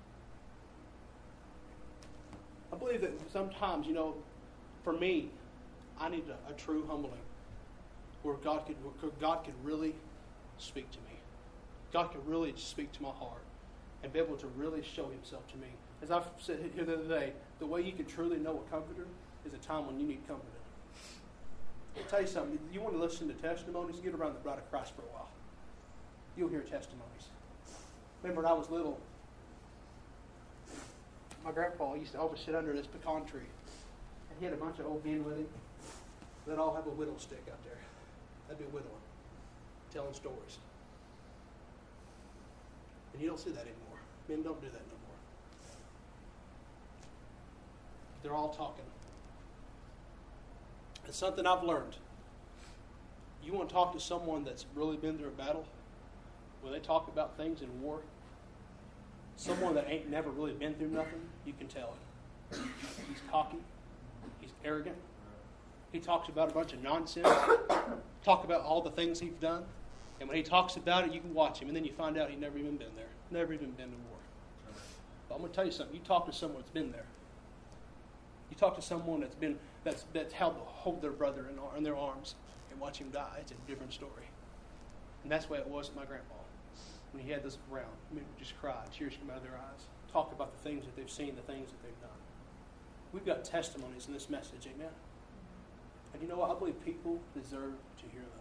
I believe that sometimes, for me, I need a true humbling where God could really speak to me. God could really speak to my heart and be able to really show himself to me. As I've said here the other day, the way you can truly know a comforter is a time when you need comforted. I'll tell you something. You want to listen to testimonies? Get around the bride of Christ for a while. You'll hear testimonies. Remember when I was little, my grandpa used to always sit under this pecan tree. And he had a bunch of old men with him. They'd all have a whittle stick out there. That'd be a whittling, telling stories. And you don't see that anymore. Men don't do that no more. They're all talking. It's something I've learned. You want to talk to someone that's really been through a battle, when they talk about things in war, someone that ain't never really been through nothing, you can tell it. He's cocky. He's arrogant. He talks about a bunch of nonsense. Talk about all the things he's done. And when he talks about it, you can watch him. And then you find out he's never even been there. Never even been to war. But I'm going to tell you something. You talk to someone that's been there. You talk to someone that's held to hold their brother in their arms and watch him die. It's a different story. And that's the way it was with my grandpa. When he had this around, men would just cry, tears come out of their eyes. Talk about the things that they've seen, the things that they've done. We've got testimonies in this message, amen? And you know what? I believe people deserve to hear them.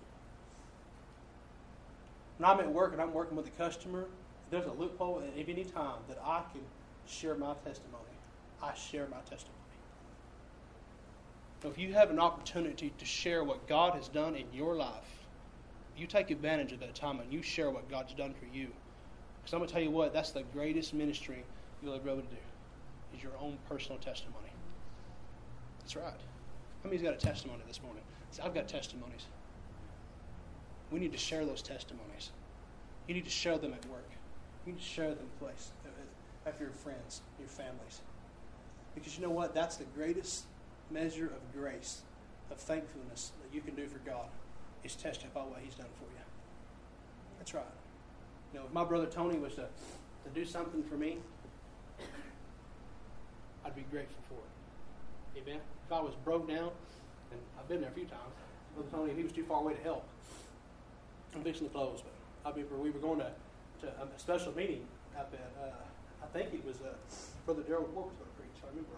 When I'm at work and I'm working with a customer, there's a loophole at any time that I can share my testimony. I share my testimony. So if you have an opportunity to share what God has done in your life, you take advantage of that time and you share what God's done for you. Because I'm going to tell you what, that's the greatest ministry you'll ever be able to do, is your own personal testimony. That's right. How many's got a testimony this morning? See, I've got testimonies. We need to share those testimonies. You need to share them at work. You need to share them in place, with your friends, your families. Because you know what? That's the greatest measure of grace, of thankfulness that you can do for God, is testify what he's done for you. That's right. If my brother Tony was to do something for me, I'd be grateful for it. Amen? If I was broke down, and I've been there a few times, Brother Tony, if he was too far away to help, I'm fixing the clothes, but we were going to to a special meeting up at, I think it was Brother Darrell Moore was going to preach, if I remember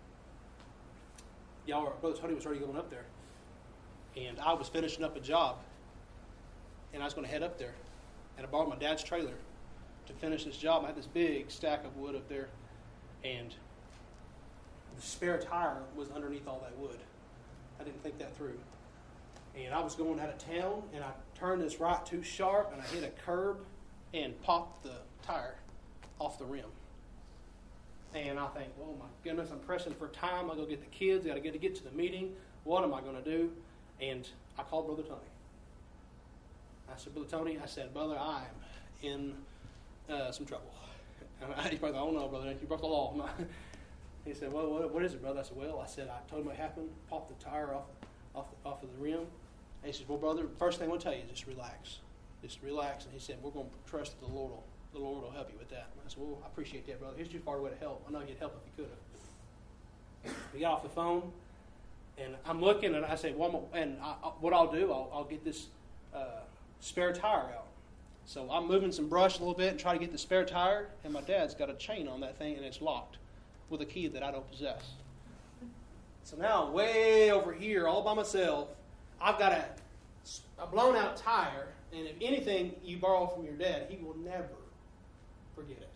right. Brother Tony was already going up there. And I was finishing up a job, and I was going to head up there. And I borrowed my dad's trailer to finish this job. I had this big stack of wood up there, and the spare tire was underneath all that wood. I didn't think that through. And I was going out of town, and I turned this right too sharp, and I hit a curb and popped the tire off the rim. And I think, oh my goodness, I'm pressing for time. I go get the kids. I got to get to the meeting. What am I going to do? And I called Brother Tony. I said, Brother Tony, I said, brother, I am in some trouble. And he probably thought, oh no, brother, you broke the law. He said, well, what is it, brother? I said, well, I told him what happened, popped the tire off of the rim. And he said, well, brother, first thing I want to tell you is just relax. Just relax. And he said, we're going to trust that the Lord will help you with that. And I said, well, I appreciate that, brother. Here's your far way to help. I know you'd help if you could have. We got off the phone, and I'm looking, and I said, well, what I'll do, I'll get this spare tire out. So I'm moving some brush a little bit and try to get the spare tire, and my dad's got a chain on that thing, and it's locked with a key that I don't possess. So now I'm way over here all by myself. I've got a blown out tire, and if anything you borrow from your dad, he will never forget it.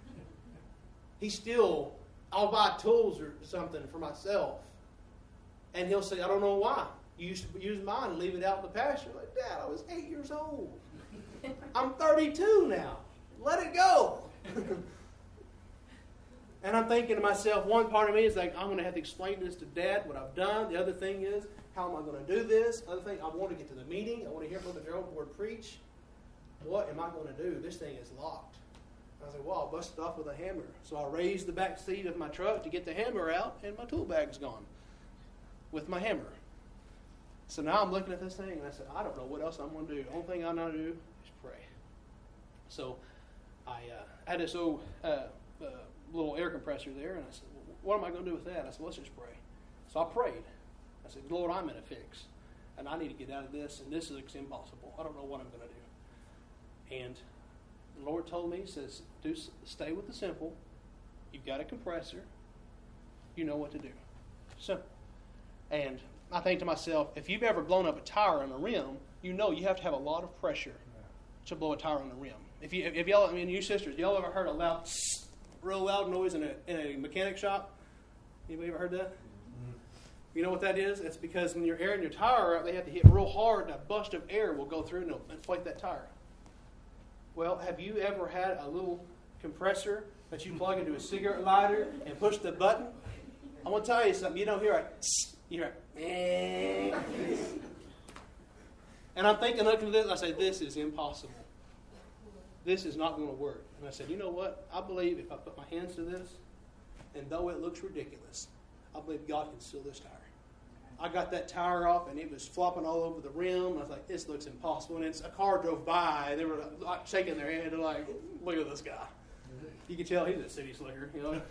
I'll buy tools or something for myself, and he'll say, I don't know why. You used to use mine and leave it out in the pasture. I'm like, Dad, I was 8 years old. I'm 32 now. Let it go. And I'm thinking to myself, one part of me is like, I'm going to have to explain this to Dad, what I've done. The other thing is, how am I going to do this? Other thing, I want to get to the meeting. I want to hear Brother Gerald Ward preach. What am I going to do? This thing is locked. I was like, well, I'll bust it off with a hammer. So I raised the back seat of my truck to get the hammer out, and my tool bag's gone with my hammer. So now I'm looking at this thing, and I said, I don't know what else I'm going to do. The only thing I know to do is pray. So I had this old little air compressor there, and I said, well, what am I going to do with that? I said, let's just pray. So I prayed. I said, Lord, I'm in a fix, and I need to get out of this, and this looks impossible. I don't know what I'm going to do. And the Lord told me, he says, stay with the simple. You've got a compressor. You know what to do. Simple. And I think to myself, if you've ever blown up a tire on a rim, you know you have to have a lot of pressure to blow a tire on the rim. If y'all, I mean, you sisters, y'all ever heard a real loud noise in a mechanic shop? Anybody ever heard that? Mm-hmm. You know what that is? It's because when you're airing your tire out, they have to hit real hard, and a burst of air will go through and inflate that tire. Well, have you ever had a little compressor that you plug into a cigarette lighter and push the button? I want to tell you something. You don't hear it. You hear it. And I'm thinking, looking at this, I say, this is impossible. This is not going to work. And I said, you know what? I believe if I put my hands to this, and though it looks ridiculous, I believe God can seal this tire. I got that tire off, and it was flopping all over the rim. I was like, this looks impossible. And a car drove by, and they were like shaking their head. They're like, look at this guy. You can tell he's a city slicker, you know.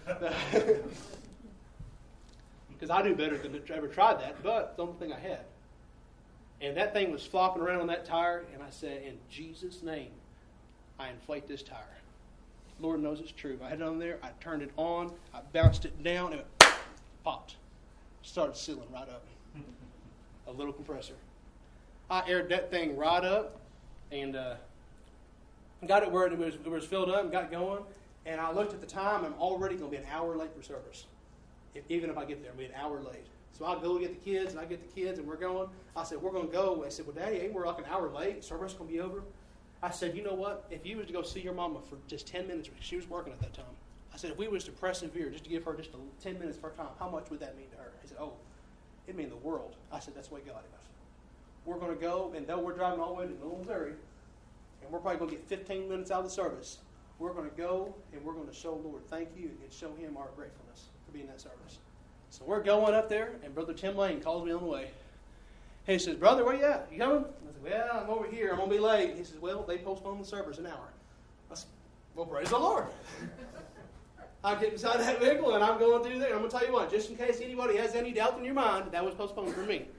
Because I knew better than to ever try that, but it's the only thing I had. And that thing was flopping around on that tire, and I said, in Jesus' name, I inflate this tire. Lord knows it's true. I had it on there, I turned it on, I bounced it down, and it popped. Started sealing right up. A little compressor. I aired that thing right up, and got it where it was filled up and got it going. And I looked at the time, I'm already going to be an hour late for service. Even if I get there, I'll be an hour late. So I'll go get the kids, and I get the kids, and we're going. I said, we're going to go. I said, well, Daddy, ain't we like an hour late? Service is going to be over? I said, you know what? If you was to go see your mama for just 10 minutes, she was working at that time. I said, if we was to persevere, just to give her just 10 minutes of her time, how much would that mean to her? He said, oh, it'd mean the world. I said, that's the way God is. We're going to go, and though we're driving all the way to Middle Missouri, and we're probably going to get 15 minutes out of the service, we're going to go, and we're going to show Lord thank you and show him our gratefulness for being in that service. So we're going up there, and Brother Tim Lane calls me on the way. He says, brother, where you at? You coming? I said, well, I'm over here. I'm going to be late. He says, well, they postponed the service an hour. I said, well, praise the Lord. I get inside that vehicle, and I'm going through there. I'm going to tell you what, just in case anybody has any doubt in your mind, that was postponed for me.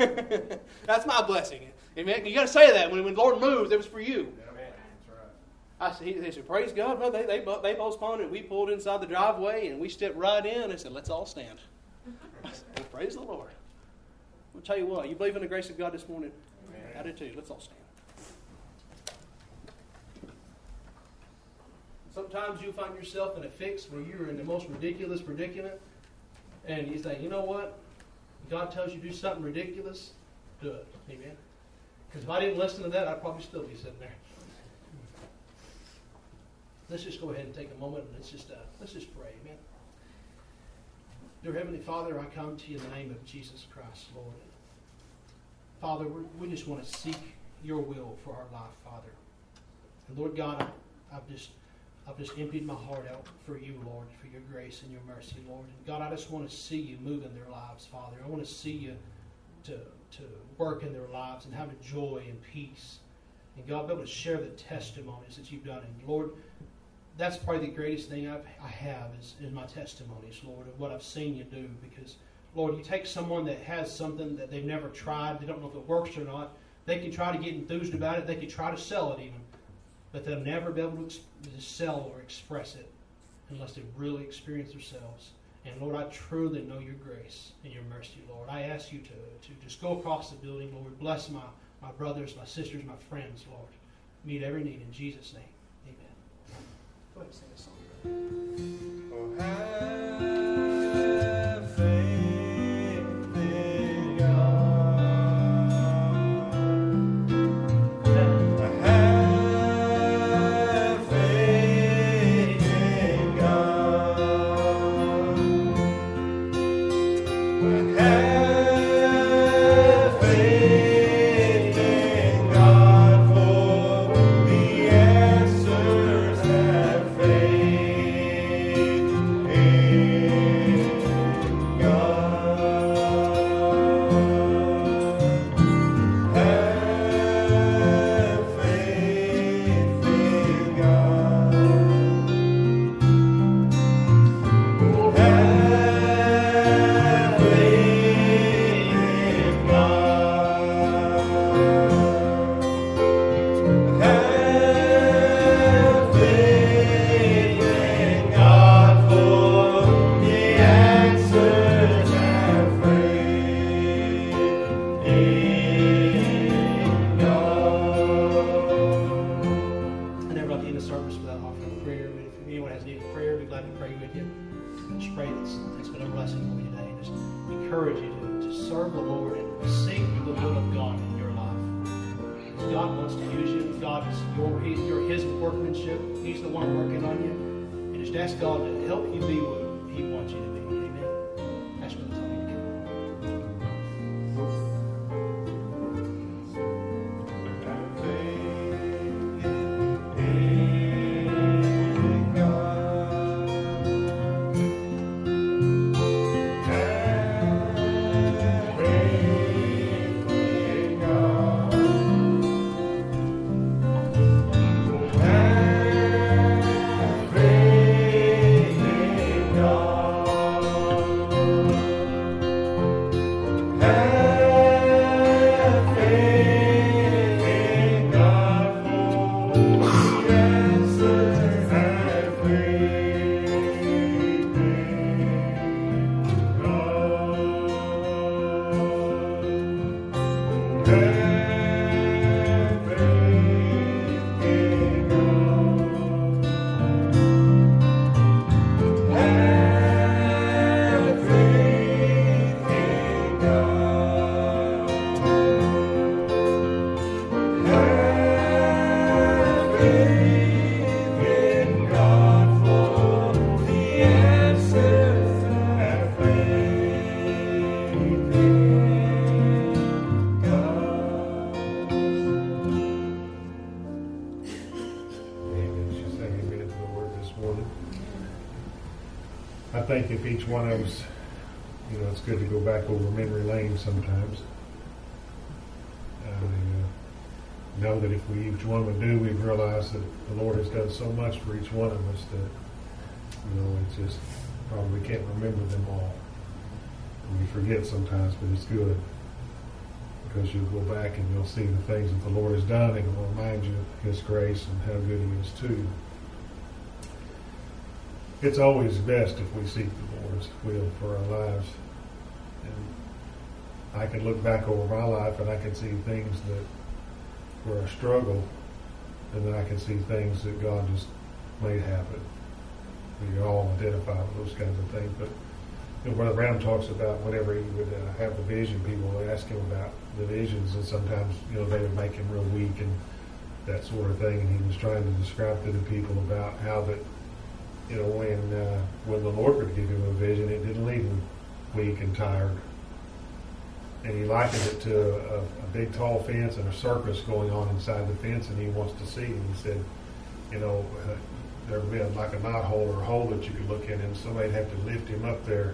That's my blessing. Amen. You got to say that. When the Lord moves, it was for you. That's right. He said, praise God, brother. They postponed it. We pulled inside the driveway and we stepped right in and said, let's all stand. I said, well, praise the Lord. I'll tell you what, you believe in the grace of God this morning? Amen. I do too. Let's all stand. Sometimes you find yourself in a fix where you're in the most ridiculous predicament, and you say, you know what? God tells you to do something ridiculous, do it. Amen. Because if I didn't listen to that, I'd probably still be sitting there. Let's just go ahead and take a moment and let's just pray. Amen. Dear Heavenly Father, I come to you in the name of Jesus Christ, Lord. Father, we just want to seek your will for our life, Father. And Lord God, I've just emptied my heart out for you, Lord, for your grace and your mercy, Lord. And God, I just want to see you move in their lives, Father. I want to see you to work in their lives and have a joy and peace. And God, be able to share the testimonies that you've done. And Lord, that's probably the greatest thing I have is my testimonies, Lord, of what I've seen you do. Because, Lord, you take someone that has something that they've never tried, they don't know if it works or not. They can try to get enthused about it. They can try to sell it even. But they'll never be able to sell or express it unless they really experience themselves. And, Lord, I truly know your grace and your mercy, Lord. I ask you to just go across the building, Lord. Bless my brothers, my sisters, my friends, Lord. Meet every need in Jesus' name. Amen. Go ahead and sing a song. Oh, have faith in God. Have faith in God. Have faith in God, for the answers have faith in God. Have faith in God. Have faith in God. Have faith in God, for the answers have faith in God. And everybody in the service without offering prayer. But if anyone has need of prayer, we'd be glad to pray with you. Just pray that's been a blessing for you today. Just encourage you to serve the Lord and seek the will of God in your life. Because God wants to use you. God is you're His workmanship. He's the one working on you. And just ask God to help you be what He wants you to be. Amen. Ask Brother Tony to come. Have faith in God. Have faith in God. Have faith in God. Have faith in God, for the answers have faith in God. Have faith in God. Have faith in God. Have faith in God, for the answers have faith in God. Amen. Let's just say amen to the word this morning. I think if each one of us, it's good to go back over memory lane sometimes. I know that if each one would do, we'd realize that the Lord has done so much for each one of us that, it's just probably can't remember them all. And we forget sometimes, but it's good because you'll go back and you'll see the things that the Lord has done, and it will remind you of His grace and how good He is to you. It's always best if we seek the Lord's will for our lives. And I can look back over my life and I can see things that were a struggle, and then I can see things that God just made happen. We all identify with those kinds of things. But Brother Branham talks about whenever he would have the vision, people would ask him about the visions, and sometimes they would make him real weak and that sort of thing. And he was trying to describe to the people about how that when the Lord would give him a vision, it didn't leave him weak and tired. And he likened it to a big tall fence and a circus going on inside the fence, and he wants to see. And he said, there would be like a knothole or a hole that you could look in, and somebody'd have to lift him up there.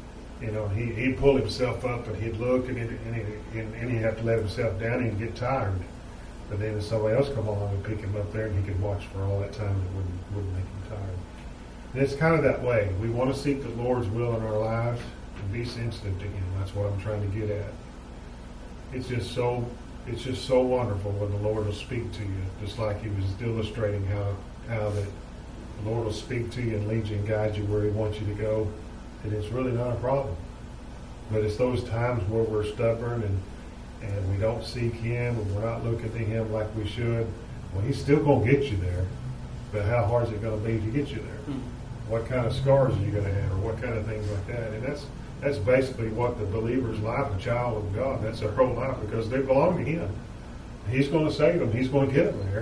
He'd pull himself up, and he'd look, and he'd have to let himself down, and he'd get tired. But then if somebody else come along and pick him up there, and he could watch for all that time, it wouldn't make him tired. And it's kind of that way. We want to seek the Lord's will in our lives and be sensitive to Him. That's what I'm trying to get at. It's just so wonderful when the Lord will speak to you, just like He was illustrating how that the Lord will speak to you and lead you and guide you where He wants you to go. And it's really not a problem. But it's those times where we're stubborn and we don't seek Him, and we're not looking to Him like we should. Well, He's still going to get you there. But how hard is it going to be to get you there? Mm-hmm. What kind of scars are you going to have, or what kind of things like that? And that's basically what the believer's life, a child of God, that's their whole life, because they belong to Him. He's going to save them. He's going to get them there.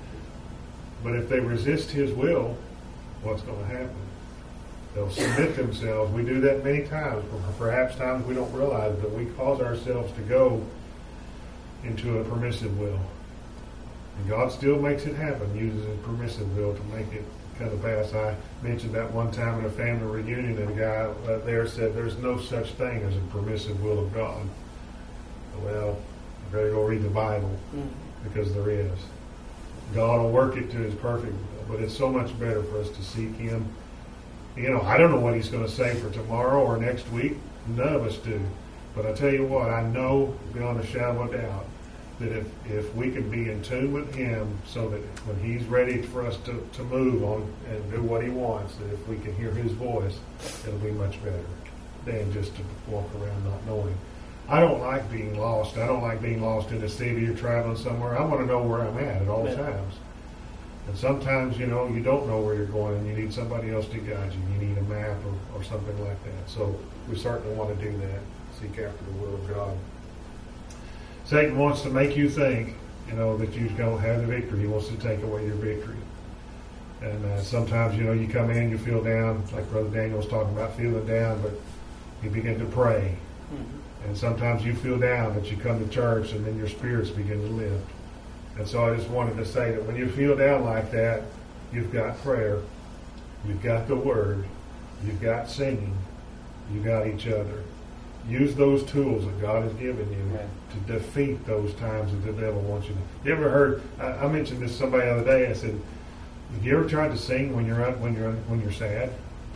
But if they resist His will, what's going to happen? They'll submit themselves. We do that many times, but perhaps times we don't realize that we cause ourselves to go into a permissive will. And God still makes it happen, uses His permissive will to make it kind of pass. I mentioned that one time in a family reunion, and a guy there said, there's no such thing as a permissive will of God. Well, I better go read the Bible, because there is. God will work it to His perfect will, but it's so much better for us to seek Him. I don't know what He's going to say for tomorrow or next week. None of us do. But I tell you what, I know beyond a shadow of doubt that if we can be in tune with Him, so that when He's ready for us to move on and do what He wants, that if we can hear His voice, it'll be much better than just to walk around not knowing. I don't like being lost. I don't like being lost in the city or traveling somewhere. I want to know where I'm at all times. And sometimes, you don't know where you're going, and you need somebody else to guide you. You need a map or something like that. So we certainly want to do that, seek after the will of God. Satan wants to make you think, that you don't have the victory. He wants to take away your victory. And sometimes, you come in, you feel down, like Brother Daniel was talking about, feeling down, but you begin to pray. Mm-hmm. And sometimes you feel down, but you come to church, and then your spirits begin to lift. And so I just wanted to say that when you feel down like that, you've got prayer, you've got the Word, you've got singing, you've got each other. Use those tools that God has given you to defeat those times that the devil wants you to. You ever heard? I mentioned this to somebody the other day. I said, "Have you ever tried to sing when you're sad?"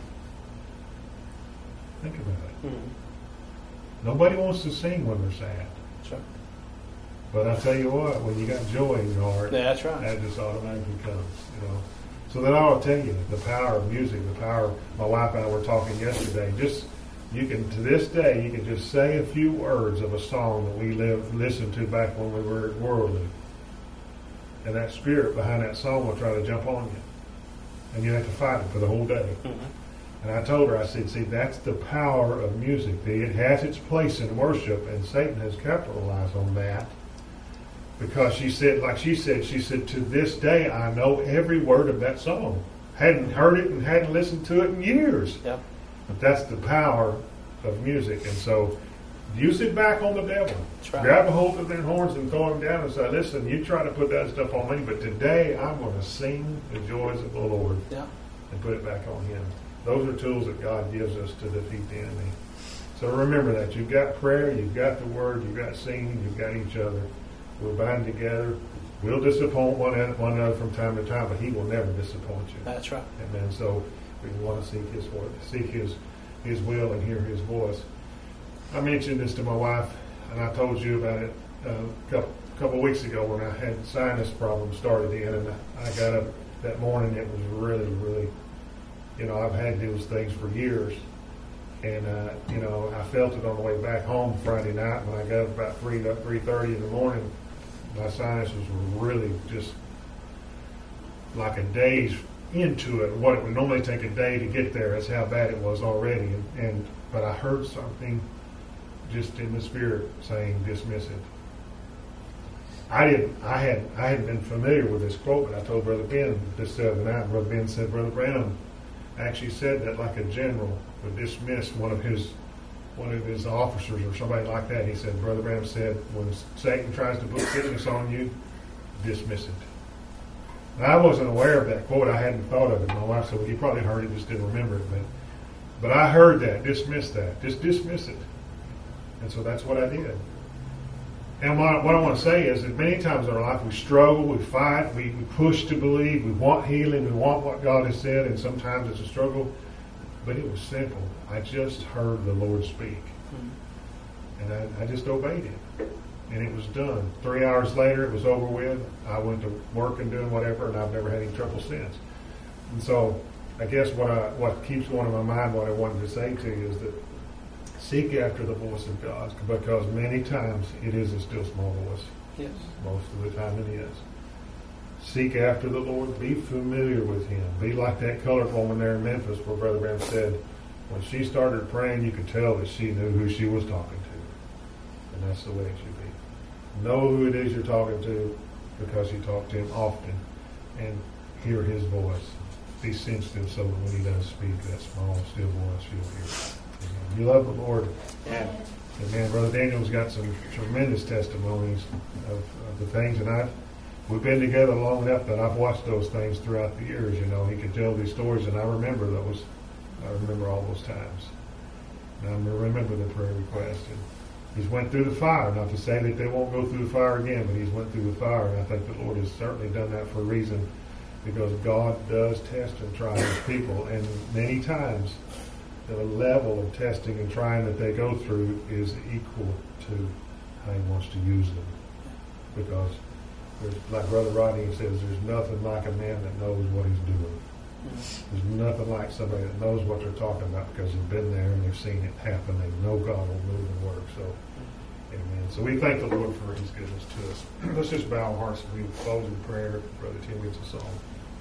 Think about it. Mm-hmm. Nobody wants to sing when they're sad. Sure. But I tell you what, when you got joy in your heart, that's right. That just automatically comes, So that I'll tell you the power of music, the power. My wife and I were talking yesterday. You can, to this day, you can just say a few words of a song that we listened to back when we were worldly, and that spirit behind that song will try to jump on you, and you have to fight it for the whole day. Mm-hmm. And I told her, I said, see, that's the power of music. It has its place in worship, and Satan has capitalized on that. Because she said, to this day, I know every word of that song. Hadn't heard it and hadn't listened to it in years. Yep. But that's the power of music. And so, use it back on the devil. Right. Grab a hold of their horns and throw them down and say, listen, you try to put that stuff on me, but today I'm going to sing the joys of the Lord and put it back on Him. Those are tools that God gives us to defeat the enemy. So remember that. You've got prayer, you've got the Word, you've got singing, you've got each other. We'll bind together. We'll disappoint one another from time to time, but He will never disappoint you. That's right. Amen. So we want to seek His word, seek His will, and hear His voice. I mentioned this to my wife and I told you about it a couple weeks ago when I had sinus problems started in, and I got up that morning. It was really, really, I've had those things for years, and I felt it on the way back home Friday night when I got up about 3:30 in the morning. My sinuses were really just like a day's into it. What it would normally take a day to get there is how bad it was already. But I heard something just in the spirit saying, dismiss it. I hadn't been familiar with this quote, but I told Brother Ben this the other night. Brother Ben said Brother Branham actually said that like a general would dismiss one of his officers or somebody like that. He said, Brother Branham said, when Satan tries to put sickness on you, dismiss it. Now, I wasn't aware of that quote. I hadn't thought of it. My wife said, well, you probably heard it, just didn't remember it. But I heard that. Dismiss that. Just dismiss it. And so that's what I did. And what I want to say is that many times in our life we struggle, we fight, we push to believe, we want healing, we want what God has said, and sometimes it's a struggle. But it was simple. I just heard the Lord speak. And I just obeyed Him. And it was done. 3 hours later, it was over with. I went to work and doing whatever, and I've never had any trouble since. And so, I guess what keeps going in my mind, what I wanted to say to you is that seek after the voice of God, because many times it is a still small voice. Yes. Most of the time it is. Seek after the Lord. Be familiar with Him. Be like that colored woman there in Memphis where Brother Branham said, when she started praying, you could tell that she knew who she was talking to. And that's the way it should be. Know who it is you're talking to, because you talk to Him often, and hear His voice. Be sensitive so that when He does speak, that small, still voice, you'll hear it. Amen. You love the Lord. Yeah. Amen. Brother Daniel's got some tremendous testimonies of the things, and we've been together long enough that I've watched those things throughout the years. He could tell these stories, and I remember those. I remember all those times. And I remember the prayer request. And He's went through the fire. Not to say that they won't go through the fire again, but He's went through the fire, and I think the Lord has certainly done that for a reason, because God does test and try His people, and many times the level of testing and trying that they go through is equal to how He wants to use them. Because, like Brother Rodney says, there's nothing like a man that knows what he's doing. There's nothing like somebody that knows what they're talking about, because they've been there and they've seen it happen. They know God will move and work. So, amen. So we thank the Lord for His goodness to us. Let's just bow our hearts and we close in prayer. Brother Tim gets us on.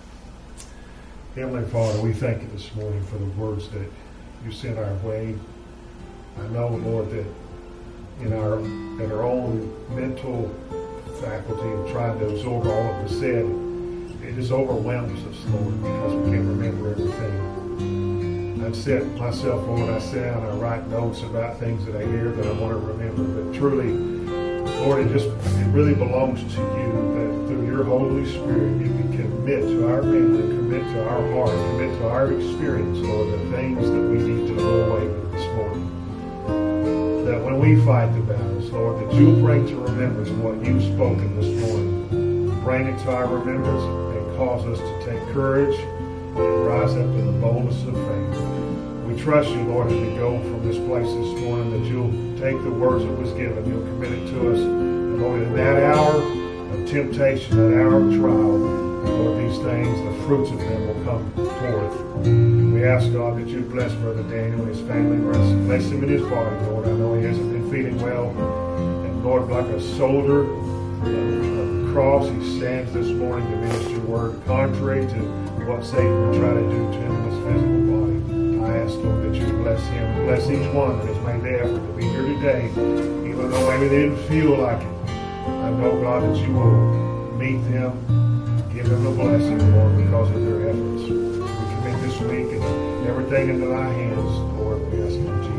Heavenly Father, we thank You this morning for the words that You sent our way. I know, Lord, that in our own mental faculty of trying to absorb all that was said, it just overwhelms us, Lord, because we can't remember everything. I've set myself, Lord, I sit down and I write notes about things that I hear that I want to remember. But truly, Lord, it really belongs to You, that through Your Holy Spirit You can commit to our memory, commit to our heart, commit to our experience, Lord, the things that we need to go away with this morning. That when we fight the battles, Lord, that You'll bring to remembrance what You've spoken this morning. Bring it to our remembrance and cause us to take courage and rise up in the boldness of faith. We trust You, Lord, as we go from this place this morning, that You'll take the words that was given, You'll commit it to us. And Lord, in that hour of temptation, that hour of trial, Lord, these things, the fruits of them will come forth. We ask, God, that You bless Brother Daniel and his family. Bless him in his body, Lord. I know he hasn't been feeling well. And Lord, like a soldier of the cross, he stands this morning to minister Your word, contrary to what Satan will try to do to him in his physical body. I ask, Lord, that You bless him and bless each one that has made the effort to be here today, even though maybe they didn't feel like it. I know, God, that You will meet them, give them a blessing, Lord, because of their efforts. We commit this week and everything into Thy hands, Lord. We ask in Jesus'